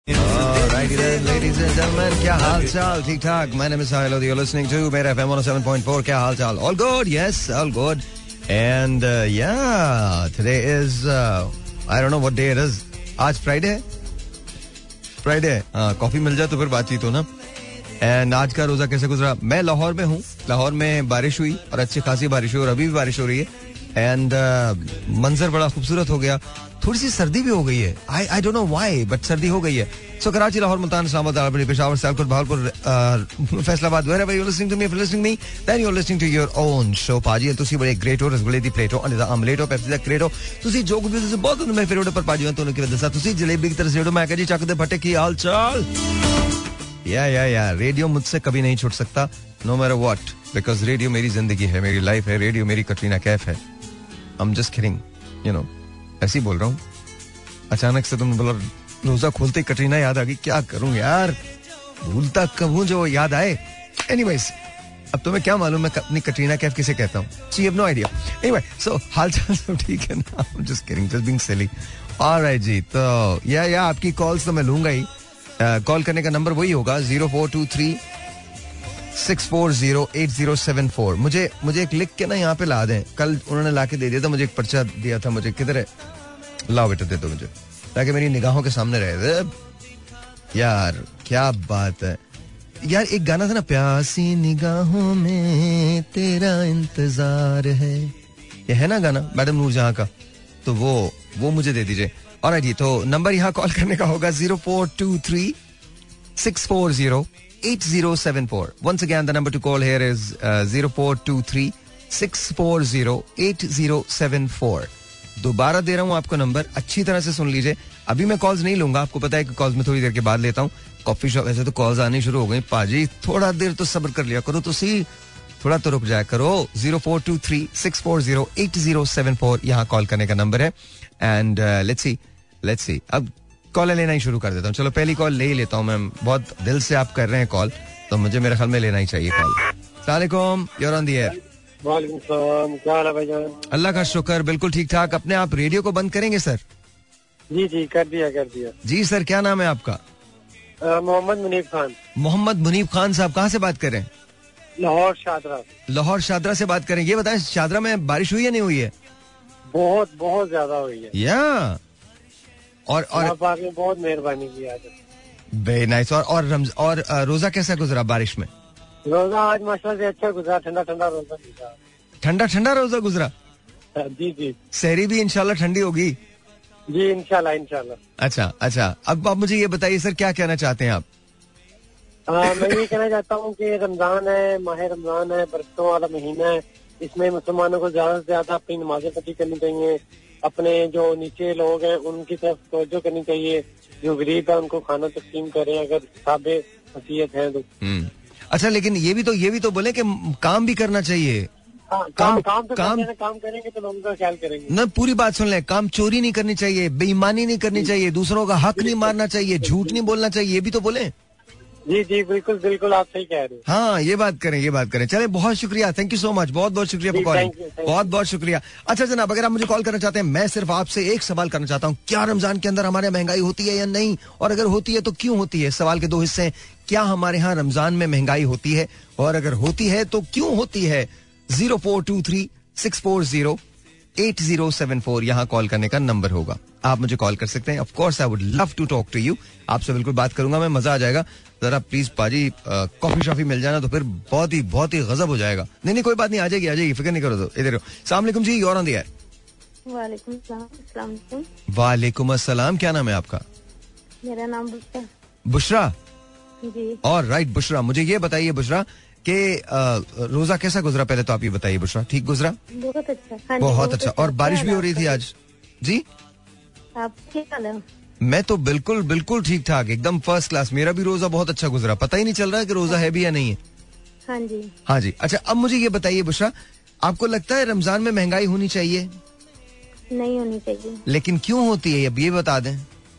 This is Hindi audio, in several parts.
Ladies and gentlemen, क्या हाल चाल? ठीक ठाक. My name is Sahil. You're listening to मेरा FM 107.4. क्या हाल चाल? All good, yes, all good. And yeah, today is I don't know what day it is. आज Friday है. Friday. कॉफी मिल जाए तो फिर बातचीत हो ना. And आज का रोजा कैसे गुजरा? मैं लाहौर में हूँ. लाहौर में बारिश हुई और अच्छी खासी बारिश हुई और अभी भी बारिश हो रही है. एंड मंजर बड़ा खूबसूरत हो गया. थोड़ी सी सर्दी भी हो गई है. I don't know why but सर्दी हो गई है. सो Karachi, Lahore, Multan, Islamabad, Rawalpindi, Peshawar, Sialkot, Bahawalpur, Faisalabad, wherever you're listening to me, if you're listening to me, then you're listening to your own show. पाजी ਤੁਸੀਂ ਬੜੇ ਗ੍ਰੇਟ ਹੋ, ਰਸਗੁੱਲੇ ਦੀ ਪਲੇਟ ਹੋ, ਅੰਡੇ ਦਾ ਆਮਲੇਟ ਹੋ, ਪੈਪਸੀ ਦਾ ਕ੍ਰੇਟ ਹੋ. ਤੁਸੀਂ ਜੋ ਕੁਝ ਤੁਸੀਂ ਬਹੁਤ ਮੇਰੇ ਫੇਵਰਟ ਪਰ ਪਾਜੀ ਹੋ ਤੁਹਾਨੂੰ ਕਿਵੇਂ ਦੱਸਾਂ. ਤੁਸੀਂ ਜਲੇਬੀ की तरह से मैं कह जी चक दे फटे की हाल चाल. या रेडियो मुझसे कभी नहीं छूट सकता, no matter what, because radio मेरी जिंदगी है, मेरी लाइफ है. रेडियो मेरी कटरीना कैफ है. I am just kidding, you know, ऐसे ही बोल रहा हूँ. अचानक से तुमने बोला रोजा खोलते ही कटरीना याद आ गई. क्या करूं यार, भूलता कब हूं जो याद आए. एनीवेज, अब तुम्हें क्या मालूम मैं अपनी कटरीना कैफ किसे कहता हूँ. She have no idea. Anyway, so हालचाल सब ठीक है ना. I am just kidding, just being silly. Alright जी, तो या आपकी कॉल्स तो मैं लूंगा ही. कॉल करने का नंबर वही होगा 0423 6408074. मुझे एक लिख के ना यहाँ पे ला दें. कल उन्होंने ला के दे दिया था मुझे, एक पर्चा दिया था मुझे. किधर है? लाओ बेटा, दे दो मुझे ताकि मेरी निगाहों के सामने रहे. यार क्या बात है यार. एक गाना था ना, प्यासी निगाहों में तेरा इंतजार है. ये है ना गाना मैडम नूरजहां का. तो वो मुझे दे दीजिए. ऑलराइट जी, तो नंबर यहाँ कॉल करने का होगा 0423 6408074. Once again, the number to call here is 0423 6408074. दोबारा दे रहा हूँ आपको नंबर, अच्छी तरह से सुन लीजिए. अभी मैं कॉल्स नहीं लूंगा, आपको पता है कि कॉल्स में थोड़ी देर के बाद लेता हूँ. कॉफी शॉप ऐसे तो कॉल्स आनी शुरू हो गई. पाजी थोड़ा देर तो सब्र कर लिया करो, तो सी थोड़ा तो रुक जाया करो. 0423 6408074 यहाँ कॉल करने का नंबर है. एंड लेट्स सी अब कॉल लेना ही शुरू कर देता हूँ. चलो पहली कॉल ले ही लेता हूँ. मैं बहुत दिल से आप कर रहे हैं कॉल, तो मुझे मेरे ख्याल में लेना ही चाहिए कॉल. अस्सलाम वालेकुम, you are on the air. वालेकुम सलाम, क्या हाल है भाईजान? अल्लाह का शुक्र, बिल्कुल ठीक ठाक. अपने आप रेडियो को बंद करेंगे सर? जी कर दिया. जी सर, क्या नाम है आपका? मोहम्मद मुनीब खान. मोहम्मद मुनीब खान साहब, कहाँ से बात कर रहे हैं? लाहौर शादरा. लाहौर शादरा से बात करें. ये बताएं, शादरा में बारिश हुई या नहीं हुई है? बहुत ज्यादा हुई है. या और आपने बहुत मेहरबानी की आज. Very nice. और रोजा कैसा गुजरा बारिश में? रोजा आज माशाल्लाह से अच्छा गुजरा. ठंडा रोजा गुजरा. ठंडा रोजा गुजरा. जी. सहरी भी इंशाल्लाह ठंडी होगी. जी इंशाल्लाह. अच्छा. अब आप मुझे ये बताइए सर, क्या कहना चाहते हैं आप? मैं ये कहना चाहता हूँ कि रमजान है, माह रमजान है, बरकतों वाला महीना है. इसमें मुसलमानों को ज्यादा से ज्यादा अपनी नमाजें पढ़ी करनी चाहिए. अपने जो नीचे लोग हैं उनकी तरफ तवज्जो करनी चाहिए. जो गरीब है उनको खाना तकसीम करें अगर साबे वसीयत है तो. अच्छा, लेकिन ये भी तो बोले कि काम भी करना चाहिए. काम करेंगे तो लोगों का ख्याल करेंगे ना. पूरी बात सुन ले. काम चोरी नहीं करनी चाहिए, बेईमानी नहीं करनी चाहिए, दूसरों का हक नहीं मारना चाहिए, झूठ नहीं बोलना चाहिए. ये भी तो बोले. जी बिल्कुल आप सही कह रहे हैं. हाँ, ये बात करें. चले, बहुत शुक्रिया, थैंक यू सो मच. बहुत शुक्रिया फॉर कॉलिंग. बहुत शुक्रिया. अच्छा जनाब, अगर आप मुझे कॉल करना चाहते हैं, मैं सिर्फ आपसे एक सवाल करना चाहता हूँ. क्या रमजान के अंदर हमारे महंगाई होती है या नहीं? और अगर होती है तो क्यों होती है? सवाल के दो हिस्से हैं. क्या हमारे यहाँ रमजान में महंगाई होती है, और अगर होती है तो क्यों होती है? 0423 6408074 यहाँ कॉल करने का नंबर होगा. आप मुझे कॉल कर सकते हैं. Of course I would love to talk to you. आपसे बिल्कुल बात करूंगा मैं, मजा आ जाएगा. जरा प्लीज पाजी कॉफी शॉफी मिल जाना तो फिर बहुत ही गजब हो जाएगा. नहीं कोई बात नहीं, आ जाएगी, फिक्र नहीं करो. तो इधर अस्सलाम वालेकुम जी, you're on the air. वालेकुम अस्सलाम. क्या नाम है आपका? मेरा नाम बुशरा. जी. और राइट बुशरा, मुझे ये बताइए बुशरा कि रोजा कैसा गुजरा? पहले तो आप ये बताइए बुशरा. ठीक गुजरा? बहुत अच्छा. बहुत अच्छा. और बारिश भी हो रही थी आज? जी. आप क्या हाल है? मैं तो बिल्कुल ठीक ठाक, एकदम फर्स्ट क्लास. मेरा भी रोजा बहुत अच्छा गुजरा. पता ही नहीं चल रहा है कि रोजा है भी या नहीं है. हाँ जी. अच्छा, अब मुझे ये बताइए बुशरा, आपको लगता है रमजान में महंगाई होनी चाहिए? नहीं होनी चाहिए. लेकिन क्यों होती है, अब ये बता दें.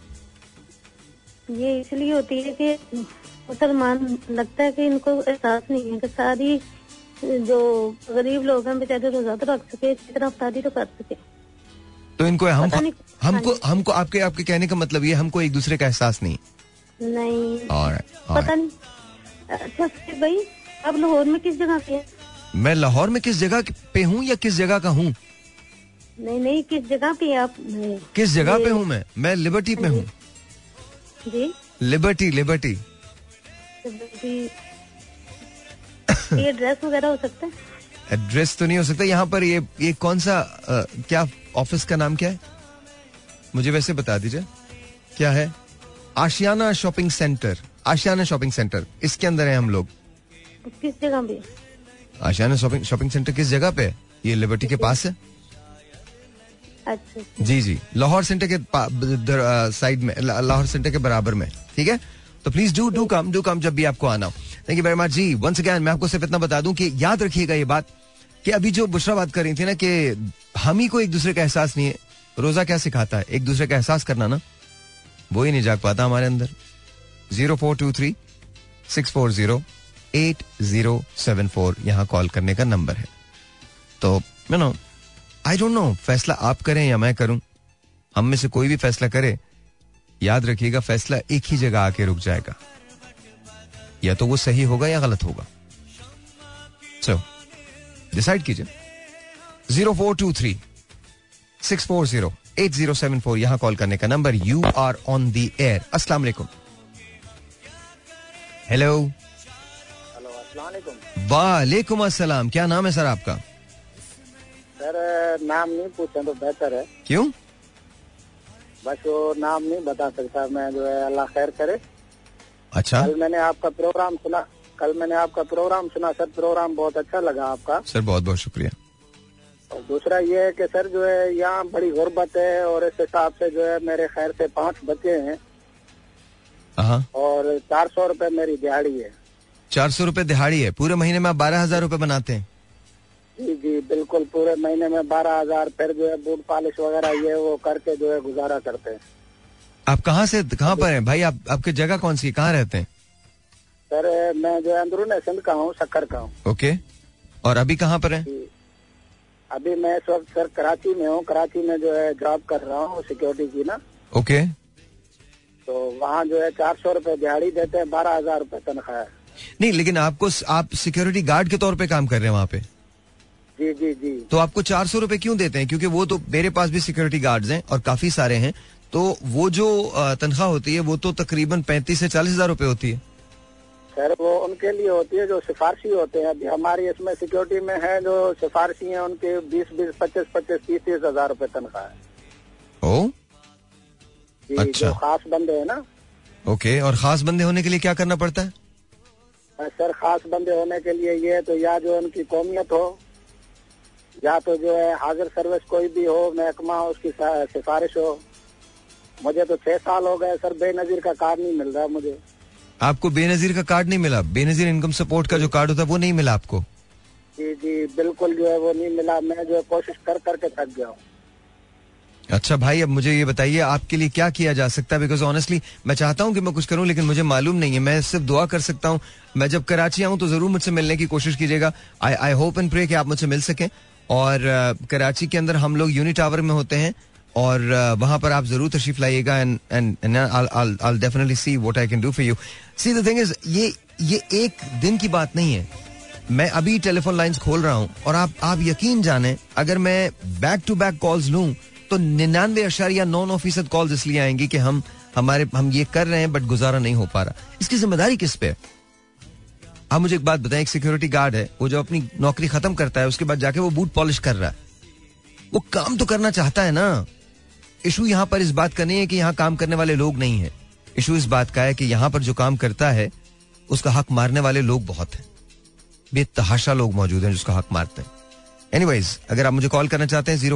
ये इसलिए होती है कि मुसलमान लगता है कि इनको एहसास नहीं है कि सारी जो गरीब लोग हैं बेचारे रोजा तो रख सके, इसी तरह अफ्तारी तो कर सके. तो इनको हमको आपके कहने का मतलब ये, हमको एक दूसरे का एहसास नहीं. नहीं Alright. पता नहीं। अच्छा फिर भाई आप लाहौर में किस जगह पे हैं? मैं लाहौर में किस जगह पे हूँ या किस जगह का हूँ? नहीं किस जगह पे आप? किस जगह पे हूँ मैं लिबर्टी पे हूँ जी। लिबर्टी ये एड्रेस वगैरह हो सकता है? एड्रेस तो नहीं हो सकता यहाँ पर। ये कौन सा क्या ऑफिस का नाम क्या है मुझे वैसे बता दीजिए क्या है? आशियाना शॉपिंग सेंटर इसके अंदर है हम लोग। किस जगह पे? आशियाना शॉपिंग सेंटर किस जगह पे है? ये लिबर्टी के पास है। अच्छा जी लाहौर सेंटर के साइड में, लाहौर सेंटर के बराबर में। ठीक है, तो प्लीज डू कम जब भी आपको आना हो। थैंक यू वेरी मच जी। वंस अगेन मैं आपको सिर्फ इतना बता दूं कि याद रखिएगा ये बात कि अभी जो बुशरा बात कर रही थी ना कि हम ही को एक दूसरे का एहसास नहीं है। रोजा क्या सिखाता है? एक दूसरे का एहसास करना ना, वो ही नहीं जाग पाता हमारे अंदर। 0423-640-8074 यहाँ कॉल करने का नंबर है। तो आई डोंट नो फैसला आप करें या मैं करूं, हम में से कोई भी फैसला करे, याद रखिएगा फैसला एक ही जगह आके रुक जाएगा, या तो वो सही होगा या गलत होगा। सो डिसाइड कीजिए। 0423-640-8074 यहां कॉल करने का number. You are on the air. अस्सलाम वालेकुम। हेलो। अस्सलाम वालेकुम। वालेकुम अस्सलाम। क्या नाम है सर आपका? सर नाम नहीं पूछें तो बेहतर है। क्यों? बस वो नाम नहीं बता सकता मैं, जो है अल्लाह खैर करे। अच्छा, कल मैंने आपका प्रोग्राम सुना सर, प्रोग्राम बहुत अच्छा लगा आपका सर। बहुत बहुत शुक्रिया। और दूसरा ये है कि सर जो है यहाँ बड़ी गुर्बत है और इस हिसाब से जो है मेरे खैर से 5 बच्चे हैं और 400 रुपए मेरी दिहाड़ी है। 400 रुपए दिहाड़ी है? पूरे महीने में आप 12,000 रुपए बनाते हैं? जी बिल्कुल, पूरे महीने में 12,000। फिर जो है बूट पॉलिश वगैरह ये वो करके जो है गुजारा करते हैं। आप कहाँ पर हैं भाई? आपकी जगह कौन सी, कहाँ रहते हैं? सर मैं जो है अंदरून सिंध का हूँ, शक्कर का हूँ। ओके, और अभी कहाँ पर हैं? अभी मैं इस वक्त सर कराची में हूँ। कराची में जो है जॉब कर रहा हूँ सिक्योरिटी की ना। ओके, तो वहाँ जो है 400 रुपए दिहाड़ी देते हैं, 12,000 रुपए तनख्वाह है। नहीं, लेकिन आप सिक्योरिटी गार्ड के तौर पे काम कर रहे हैं वहाँ पे? जी तो आपको 400 रुपए क्यों देते हैं? क्योंकि वो तो मेरे पास भी सिक्योरिटी गार्ड्स हैं और काफी सारे हैं, तो वो जो तनख्वाह होती है वो तो तकरीबन 35 से 40,000 रुपए होती है। सर वो उनके लिए होती है जो सिफारशी होते हैं। अभी हमारी इसमें सिक्योरिटी में है जो सिफारशी हैं, उनके 20-20, 25-25, 30-30 हजार रुपए तनख्वाह है। ओ जी, अच्छा। जो खास बंदे हैं ना। ओके, और खास बंदे होने के लिए क्या करना पड़ता है? सर खास बंदे होने के लिए ये तो या जो उनकी कौमियत हो, या तो जो है हाजिर सर्विस कोई भी हो, महकमा उसकी सिफारिश हो। मुझे तो 6 साल हो गए सर, बेनजीर का कार्ड नहीं मिल रहा मुझे। आपको बेनजीर का कार्ड नहीं मिला? बेनजीर इनकम सपोर्ट का जो कार्ड होता है वो नहीं मिला आपको? जी बिल्कुल जो है वो नहीं मिला। मैं जो है कोशिश करके थक गया हूँ। अच्छा भाई, अब मुझे ये बताइए आपके लिए क्या किया जा सकता है? बिकॉज ऑनेस्टली मैं चाहता हूँ कि मैं कुछ करूँ, लेकिन मुझे मालूम नहीं है। मैं सिर्फ दुआ कर सकता हूँ। मैं जब कराची आऊँ तो जरूर मुझसे मिलने की कोशिश कीजिएगा। आई होप एंड प्रे कि आप मुझसे मिल सकें। और कराची के अंदर हम लोग यूनिट टावर में होते हैं और वहां पर आप जरूर तशरीफ लाइएगा and I'll definitely see what I can do for you. See the thing is, ये एक दिन की बात नहीं है। मैं अभी टेलीफोन लाइंस खोल रहा हूं और आप यकीन जाने, अगर मैं बैक टू बैक कॉल्स लूं तो 99.9% कॉल्स इसलिए आएंगी कि हम ये कर रहे हैं बट गुजारा नहीं हो पा रहा। इसकी जिम्मेदारी किस पे है? आप मुझे एक बात बताएं, एक सिक्योरिटी गार्ड है, वो जब अपनी नौकरी खत्म करता है उसके बाद जाके वो बूट पॉलिश कर रहा है, वो काम तो करना चाहता है ना। इशू यहाँ पर इस बात का नहीं है कि यहाँ काम करने वाले लोग नहीं है। इशू इस बात का है कि यहाँ पर जो काम करता है उसका हक मारने वाले लोग बहुत हैं, बेतहाशा लोग मौजूद हैं जिसका हक मारते हैं। एनीवेज, अगर आप मुझे कॉल करना चाहते हैं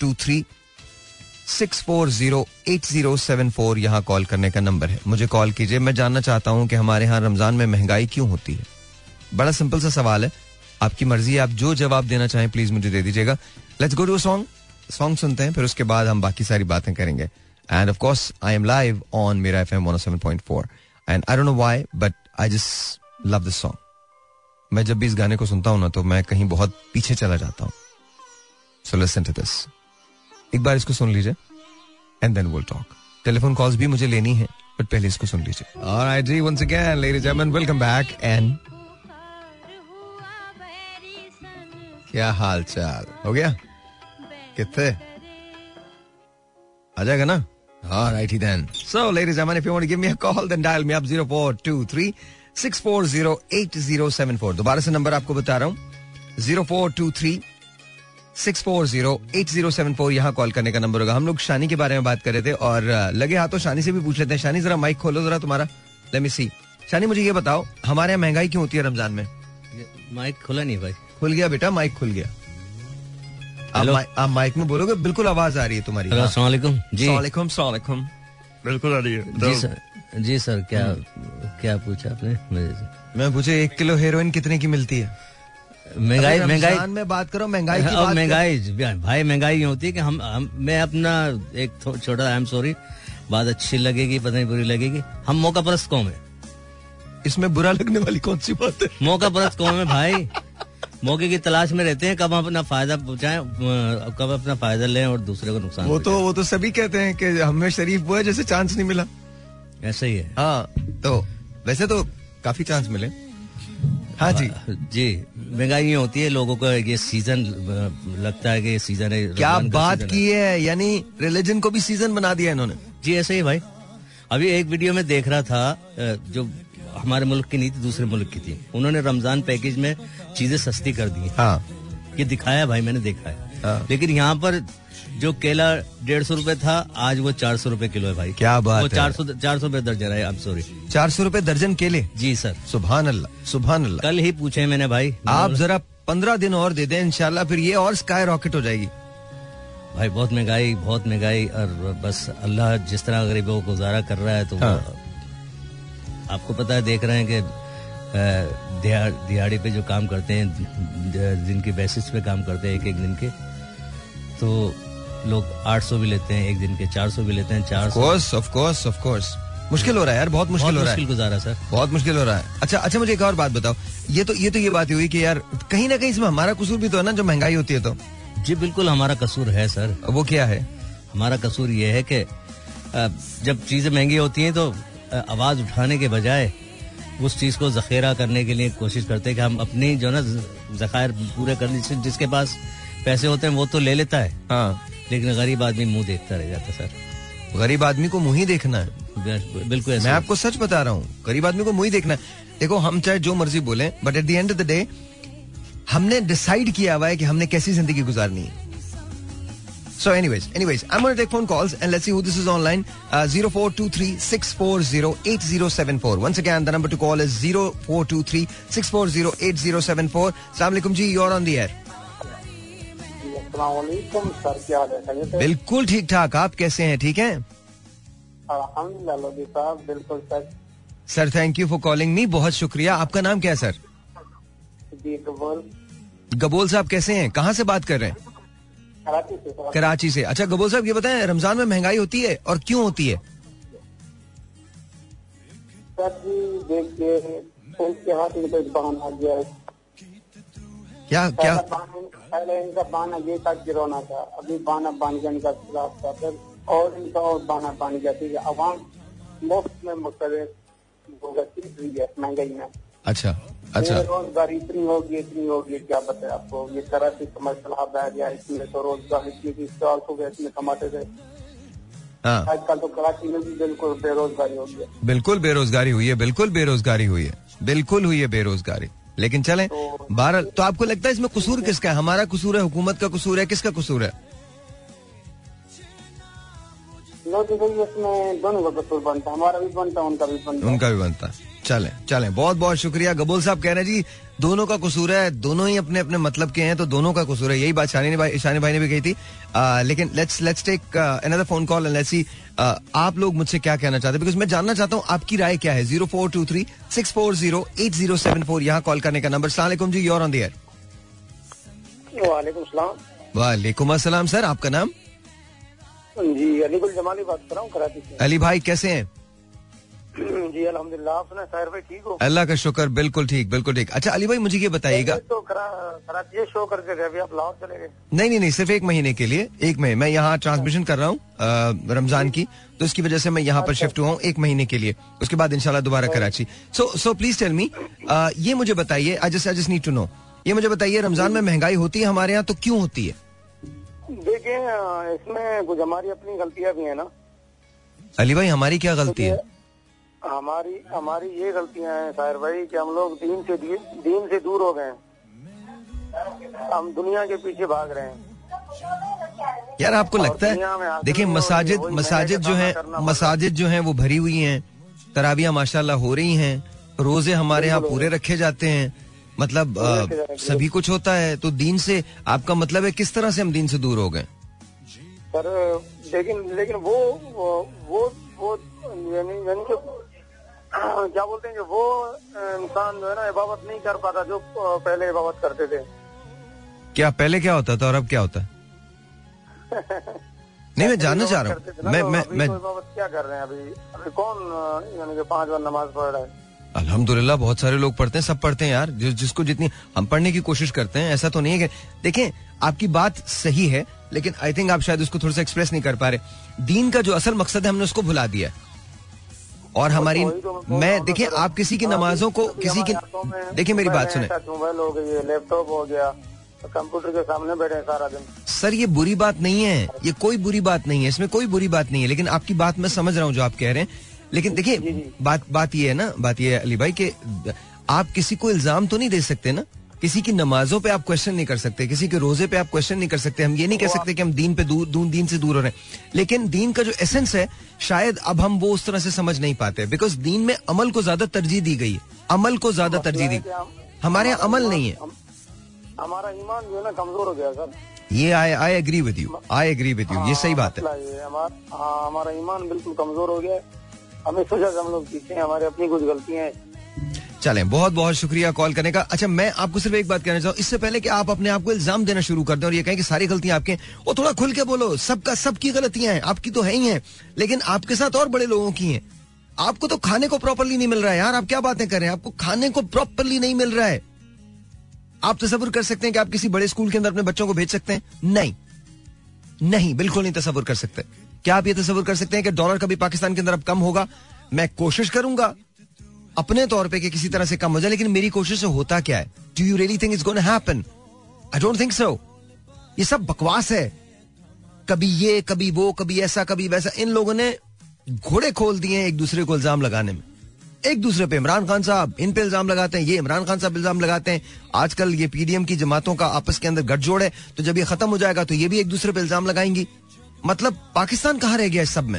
0423-640-8074 यहाँ कॉल करने का नंबर है। मुझे कॉल कीजिए। मैं जानना चाहता हूँ कि हमारे यहाँ रमजान में महंगाई क्यों होती है। बड़ा सिंपल सा सवाल है, आपकी मर्जी है, आप जो जवाब देना चाहें प्लीज मुझे दे दीजिएगा। लेट्स गो टू सॉन्ग सुनते हैं, फिर उसके बाद हम बाकी सारी बातें करेंगे। And of course I am live on मेरा FM 107.4 and I don't know why but I just love this song. मैं जब भी इस गाने को सुनता हूं ना तो मैं कहीं बहुत पीछे चला जाता हूं। सो लिसन टू दिस, एक बार इसको सुन लीजिए and then will talk. Telephone calls भी मुझे लेनी है बट पहले इसको सुन लीजिए. ऑलराइट जी, once again ladies and welcome back. And क्या हाल चाल? हो गया? कितने आ जाएगा ना? Alrighty then. So, ladies and gentlemen, if you want to give me a call, then dial me up 0423-640-8074. दोबारा से नंबर आपको बता रहा हूँ 0423-640-8074. यहाँ कॉल करने का नंबर होगा. हम लोग शानी के बारे में बात कर रहे थे और लगे हाथों शानी से भी पूछ लेते हैं. शानी जरा माइक खोलो जरा तुम्हारा. Let me see. शानी मुझे ये बताओ, हमारे यहाँ महंगाई क्यों होती है रमजान में? माइक खुला नहीं भाई. खुल गया बेटा, माइक खुल गया. आप माइक में बोलोगे, बिल्कुल आवाज आ रही है तुम्हारी. अस्सलाम वालेकुम जी. सलाम बिल्कुल आ रही है. जी सर क्या पूछा आपने मेरे से? मैं पूछे 1 किलो हेरोइन कितने की मिलती है? महंगाई में बात करो, महंगाई की बात. महंगाई भाई महंगाई होती है कि मैं अपना एक छोटा, आई एम सॉरी, बात अच्छी लगेगी पता नहीं बुरी लगेगी, हम मौका परस्त कौम है. इसमें बुरा लगने वाली कौन सी बात है? मौका परस्त कौम है भाई. मौके की तलाश में रहते हैं, कब अपना फायदा पहुंचाएं, कब अपना फायदा लें और दूसरे को नुकसान. वो तो सभी कहते हैं कि हमें शरीफ वो है जैसे चांस नहीं मिला. ऐसा ही है. हाँ, तो वैसे तो काफी चांस मिले. हाँ जी महंगाई होती है, लोगों को ये सीजन लगता है कि ये सीजन है. क्या बात की है, यानी रिलीजन को भी सीजन बना दिया इन्होंने. जी ऐसे ही भाई. अभी एक वीडियो में देख रहा था, जो हमारे मुल्क की नहीं थी, दूसरे मुल्क की थी. उन्होंने रमजान पैकेज में चीजें सस्ती कर दी. हाँ. ये दिखाया भाई, मैंने देखा है. हाँ. लेकिन यहाँ पर जो केला 150 रुपए था, आज वो 400 रुपए किलो है भाई. क्या बात वो 400 रुपए दर्जन है. आई एम सॉरी, 400 रुपए दर्जन केले. जी सर. सुभान अल्लाह, सुभान अल्लाह. कल ही पूछे मैंने भाई. आप जरा 15 दिन और दे दें इंशाल्लाह, फिर ये और स्काई रॉकेट हो जाएगी भाई. बहुत महंगाई और बस अल्लाह जिस तरह गरीबों को गुजारा कर रहा है तो हाँ. आपको पता है, देख रहे हैं कि दिहाड़ी पे जो काम करते हैं, जिनकी बेसिस पे काम करते हैं एक दिन के, तो लोग 800 भी लेते हैं एक दिन के, 400 भी लेते हैं. 400 ऑफ कोर्स मुश्किल हो रहा है यार, बहुत मुश्किल हो रहा है. मुश्किल गुजारा सर, बहुत मुश्किल हो रहा है. अच्छा मुझे एक और बात बताओ. ये बात हुई कि यार कहीं ना कहीं इसमें हमारा कसूर भी तो है ना, जो महंगाई होती है. तो जी बिल्कुल हमारा कसूर है सर. वो क्या है? हमारा कसूर ये है कि जब चीजें महंगी होती हैं तो आवाज उठाने के बजाय उस चीज को जखेरा करने के लिए कोशिश करते हैं कि हम अपनी जो ना जखायर पूरे कर लीजिए. जिसके पास पैसे होते हैं वो तो ले लेता है. हाँ. लेकिन गरीब आदमी मुंह देखता रह जाता है सर. गरीब आदमी को मुंह ही देखना है. बिल्कुल. मैं आपको सच बता रहा हूँ, गरीब आदमी को मुंह ही देखना है. देखो, हम चाहे जो मर्जी बोलें, but at the end of the day हमने डिसाइड किया हुआ है कि हमने कैसी जिंदगी गुजारनी है. So anyways, I'm going to take phone calls and let's see who this is online. 0423-640-8074. Once again, the number to call is 0423-640-8074. Assalamu alaikum ji, you're on the air. अस्सलाम वालेकुम सर, क्या हाल है? बिल्कुल ठीक ठाक, आप कैसे हैं? ठीक हैं? अल्हम्दुलिल्लाह लोधी साहब, बिल्कुल sir. Sir thank you for calling me, बहुत शुक्रिया. आपका नाम क्या है सर? जी गबोल साहब कैसे हैं? कहाँ से बात कर रहे हैं? कराची से. अच्छा गबोल साहब, ये बताएं, रमजान में महंगाई होती है और क्यों होती है? सर जी देखिए, उनके हाथ में कोई बहाना आ गया. क्या पहले इनका बहाना ये था गिरोना था, अभी बहाना बन गया इनका खिलाफ था, फिर और इनका और बहाना बन गया. ठीक है, अवाम मुफ्त में मुख्तलिफ चीज हुई है महंगाई में. अच्छा. रोजगारी इतनी होगी क्या बताए आपको. ये कराची कमर्शियल हब है, या इसमें तो रोजगार इतनी स्टॉल हो गए, इसमें कमाते थे. आजकल तो कराची में भी बिल्कुल बेरोजगारी हो गई है. बिल्कुल बेरोजगारी हुई है बेरोजगारी. लेकिन चलें, बहरहाल, तो आपको लगता है इसमें कसूर किसका है? हमारा कसूर है, हुकूमत का कसूर है, किसका कसूर है? इसमें दोनों का कसूर बनता है, हमारा भी बनता है, उनका भी बनता है. चलें, बहुत बहुत शुक्रिया. गबोल साहब कह रहे हैं जी दोनों का कसूर है, दोनों ही अपने अपने मतलब के हैं, तो दोनों का कसूर है. यही बात शानी भाई ने भी कही थी. लेकिन let's take another phone call and let's see आप लोग मुझसे क्या कहना चाहते हैं, बिकॉज मैं जानना चाहता हूँ आपकी राय क्या है. 0423-640-8074 यहाँ कॉल करने का नंबर. अस्सलाम वालेकुम जी, you are on the air. वालेकुम अस्सलाम सर, आपका नाम? जी अलीगुल जमाली बात कर रहा हूँ कराची से. अली भाई कैसे हैं? जी अल्हम्दुलिल्लाह, आप सुना साहिर भाई ठीक हो? अल्लाह का शुक्र, बिल्कुल ठीक, बिल्कुल ठीक। अच्छा अली भाई मुझे ये बताइएगा, तो कराची शो करते थे, अभी आप लाहौर चले गए? नहीं, सिर्फ 1 महीने के लिए, 1 महीने मैं यहाँ ट्रांसमिशन कर रहा हूँ रमजान की, तो इसकी वजह से मैं यहाँ पर शिफ्ट हुआ हूँ 1 महीने के लिए, उसके बाद इंशाल्लाह दोबारा Karachi. So please tell me, ये मुझे बताइए, I just need to know, ये मुझे बताइए रमजान में महंगाई होती है हमारे यहाँ, तो क्यों होती है? देखिए इसमें कुछ हमारी अपनी गलतियाँ भी है ना अली भाई, हमारी क्या गलती है? हमारी ये गलतियां हैं साहिर भाई कि हम लोग दीन से दूर हो गए हैं, हम दुनिया के पीछे भाग रहे हैं। यार आपको लगता है, देखिए मसाजिद जो हैं वो भरी हुई हैं, तराबियां माशाल्लाह हो रही हैं, रोजे हमारे यहाँ पूरे रखे जाते हैं, मतलब सभी कुछ होता है, तो दीन से आपका मतलब है किस तरह से हम दीन से दूर हो गए? सर लेकिन वो यानी कि क्या बोलते हैं कि वो इंसान जो है ना इबादत नहीं कर पाता जो पहले इबादत करते थे। क्या पहले क्या होता था और अब क्या होता है? नहीं, मैं जानना चाह रहा हूँ, मैं इबादत क्या कर रहे हैं अभी कौन यानी कि 5 वक्त नमाज पढ़ रहा है? अल्हम्दुलिल्लाह बहुत सारे लोग पढ़ते हैं, सब पढ़ते हैं यार, जिसको जितनी हम पढ़ने की कोशिश करते हैं, ऐसा तो नहीं है कि, देखें आपकी बात सही है, लेकिन आई थिंक आप शायद उसको थोड़ा सा एक्सप्रेस नहीं कर पा रहे। दीन का जो असल मकसद है हमने उसको भुला दिया है, और हमारी मैं देखिए आप किसी की नमाजों को देखिए मेरी बात सुने, मोबाइल हो गई, लैपटॉप हो गया, कंप्यूटर के सामने बैठे सारा दिन। सर ये बुरी बात नहीं है, ये कोई बुरी बात नहीं है, इसमें कोई बुरी बात नहीं है, लेकिन आपकी बात मैं समझ रहा हूँ जो आप कह रहे हैं, लेकिन देखिए बात ये है ना, बात ये है अली भाई कि आप किसी को इल्जाम तो नहीं दे सकते ना, किसी की नमाजों पे आप क्वेश्चन नहीं कर सकते, किसी के रोजे पे आप क्वेश्चन नहीं कर सकते, हम ये नहीं कह सकते कि हम दीन से दूर हो रहे हैं, लेकिन दीन का जो एसेंस है शायद अब हम वो उस तरह से समझ नहीं पाते, बिकॉज दीन में अमल को ज्यादा तरजीह दी गई है, अमल को ज्यादा तरजीह दी, हमारे यहाँ अमल नहीं है, हमारा ईमान जो है ना कमजोर हो गया सर। ये आई एग्री विद यू, ये सही बात है, हमारा ईमान बिल्कुल कमजोर हो गया है, हमें सोचा हम लोग पीछे, हमारी अपनी कुछ गलतियां हैं। चलें, बहुत बहुत शुक्रिया कॉल करने का। अच्छा मैं आपको सिर्फ एक बात कहना चाहूँ, इससे पहले कि आप अपने आप को इल्जाम देना शुरू कर दें और ये कहें कि सारी गलतियां आपके, वो थोड़ा खुल के बोलो, सबकी गलतियां हैं, आपकी तो है ही हैं, लेकिन आपके साथ और बड़े लोगों की हैं। आपको तो खाने को प्रॉपरली नहीं मिल रहा है यार, आप क्या बातें कर रहे हैं, आपको खाने को प्रॉपरली नहीं मिल रहा है। आप तसव्वुर कर सकते हैं कि आप किसी बड़े स्कूल के अंदर अपने बच्चों को भेज सकते हैं? नहीं, बिल्कुल नहीं तसव्वुर कर सकते। क्या आप ये तसव्वुर कर सकते हैं कि डॉलर कभी पाकिस्तान के अंदर अब कम होगा? मैं कोशिश करूंगा अपने तौर पे कि किसी तरह से कम हो जाए, लेकिन मेरी कोशिश से होता क्या है? Do you really think it's gonna happen? I don't think so. ये सब बकवास है, कभी ये कभी वो, कभी ऐसा कभी वैसा। इन लोगों ने घोड़े खोल दिए हैं एक दूसरे को इल्जाम लगाने में, एक दूसरे पे। इमरान खान साहब इन पे इल्जाम लगाते हैं, ये इमरान खान साहब इल्जाम लगाते हैं। आजकल ये पीडीएम की जमातों का आपस के अंदर गठजोड़ है, तो जब ये खत्म हो जाएगा तो ये भी एक दूसरे पे इल्जाम लगाएंगी। मतलब पाकिस्तान कहाँ रह गया इस सब में?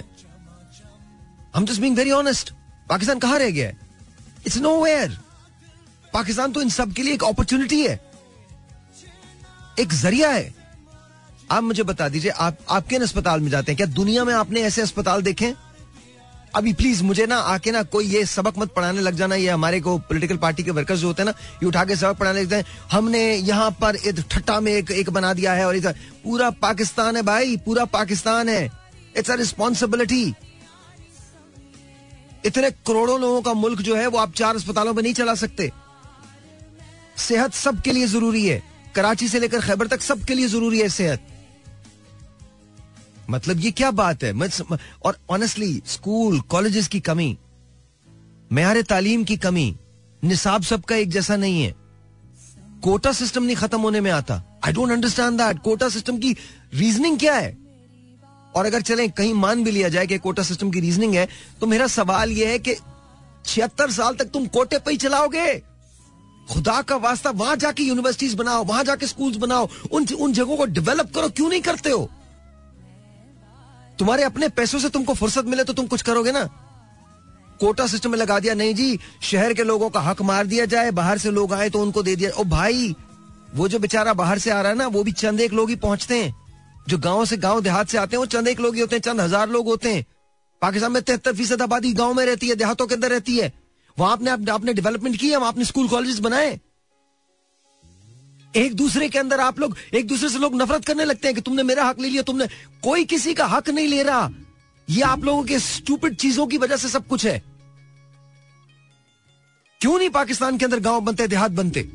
I'm just being very honest. Pakistan कहाँ रह गया है? It's nowhere. पाकिस्तान तो इन सब के लिए एक अपॉर्चुनिटी है, एक जरिया है। आप मुझे बता दीजिए, आप किन अस्पताल में जाते हैं? क्या दुनिया में आपने ऐसे अस्पताल देखे? अभी प्लीज मुझे ना आके ना कोई ये सबक मत पढ़ाने लग जाना, ये हमारे को पॉलिटिकल पार्टी के वर्कर्स जो होते हैं ना, ये उठा के सबक पढ़ाने लगते हैं, हमने यहाँ पर ठट्टा में एक बना दिया है, और पूरा पाकिस्तान है भाई, पूरा पाकिस्तान है। It's a responsibility. इतने करोड़ों लोगों का मुल्क जो है वो आप 4 अस्पतालों में नहीं चला सकते। सेहत सबके लिए जरूरी है, कराची से लेकर खैबर तक सबके लिए जरूरी है सेहत। मतलब ये क्या बात है? और ऑनेस्टली स्कूल कॉलेजेस की कमी, मेयार तालीम की कमी, निसाब सबका एक जैसा नहीं है, कोटा सिस्टम नहीं खत्म होने में आता। I don't understand that. Quota system की रीजनिंग क्या है? और अगर चलें कहीं मान भी लिया जाए कि कोटा सिस्टम की रीजनिंग है, तो मेरा सवाल यह है कि 76 साल तक तुम कोटे पे ही चलाओगे? खुदा का वास्ता वहां जाके यूनिवर्सिटीज बनाओ, वहां जाके स्कूल्स बनाओ, उन जगहों को डेवलप करो। क्यों नहीं करते हो? तुम्हारे अपने पैसों से तुमको फुर्सत मिले तो तुम कुछ करोगे ना। कोटा सिस्टम में लगा दिया, नहीं जी शहर के लोगों का हक मार दिया जाए, बाहर से लोग आए तो उनको दे दिया। ओ भाई, वो जो बेचारा बाहर से आ रहा है ना, वो भी चंद एक लोग ही पहुंचते हैं। जो गांव देहात से आते हैं वो चंद एक लोग ही होते हैं, चंद हजार लोग होते हैं। पाकिस्तान में 73% आबादी गांव में रहती है, देहातों के अंदर रहती है। वहां आपने डेवलपमेंट की है, वहां आपने स्कूल कॉलेजेस बनाए। एक दूसरे के अंदर आप लोग, एक दूसरे से लोग नफरत करने लगते हैं कि तुमने मेरा हक ले लिया, तुमने। कोई किसी का हक नहीं ले रहा। ये आप लोगों के स्टूपिड चीजों की वजह से सब कुछ है। क्यों नहीं पाकिस्तान के अंदर गांव बनते, देहात बनते?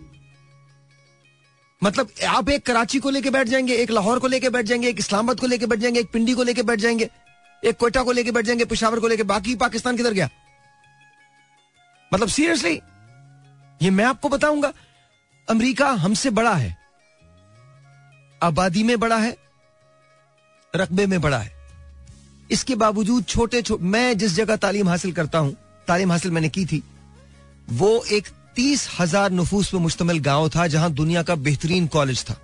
मतलब आप एक कराची को लेके बैठ जाएंगे, एक लाहौर को लेके बैठ जाएंगे, एक इस्लामाबाद को लेके बैठ जाएंगे, एक पिंडी को लेके बैठ जाएंगे, एक कोयटा को लेके बैठ जाएंगे, पेशावर को लेके, बाकी पाकिस्तान किधर गया? मतलब सीरियसली, ये मैं आपको बताऊंगा, अमेरिका हमसे बड़ा है, आबादी में बड़ा है, रकबे में बड़ा है, इसके बावजूद छोटे मैं जिस जगह तालीम हासिल करता हूं, तालीम हासिल मैंने की थी, वो एक 30,000 नफूस पे मुश्तमिल गांव था जहां दुनिया का बेहतरीन कॉलेज था.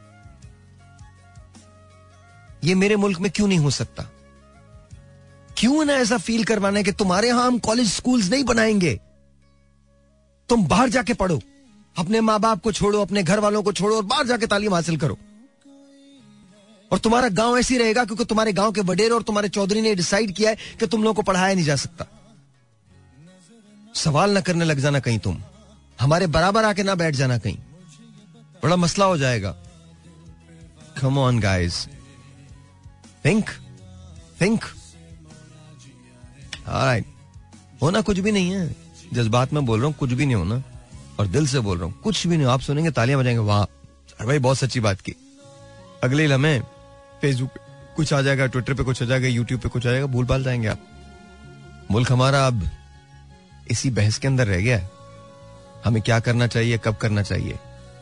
ये मेरे मुल्क में क्यों नहीं हो सकता? क्यों ना ऐसा फील करवाना है कि तुम्हारे यहां हम कॉलेज स्कूल्स नहीं बनाएंगे, तुम बाहर जाके पढ़ो, अपने माँ बाप को छोड़ो, अपने घर वालों को छोड़ो और बाहर जाके तालीम हासिल करो. और तुम्हारा गांव ऐसे ही रहेगा क्योंकि तुम्हारे गांव के वडेर और तुम्हारे चौधरी ने डिसाइड किया है कि तुम लोगों को पढ़ाया नहीं जा सकता. सवाल ना करने लग जाना कहीं, तुम हमारे बराबर आके ना बैठ जाना कहीं, बड़ा मसला हो जाएगा. Come on guys, think. Alright, होना कुछ भी नहीं है, जज्बात में बोल रहा हूं, कुछ भी नहीं होना, और दिल से बोल रहा हूं, कुछ भी नहीं. आप सुनेंगे तालियां बजाएंगे, वाह भाई बहुत सच्ची बात की. अगले लम्हे फेसबुक पे कुछ आ जाएगा, ट्विटर पे कुछ आ जाएगा, यूट्यूब पे कुछ आ जाएगा, भूल भाल जाएंगे आप. मुल्क हमारा अब इसी बहस के अंदर रह गया है, हमें क्या करना चाहिए, कब करना चाहिए.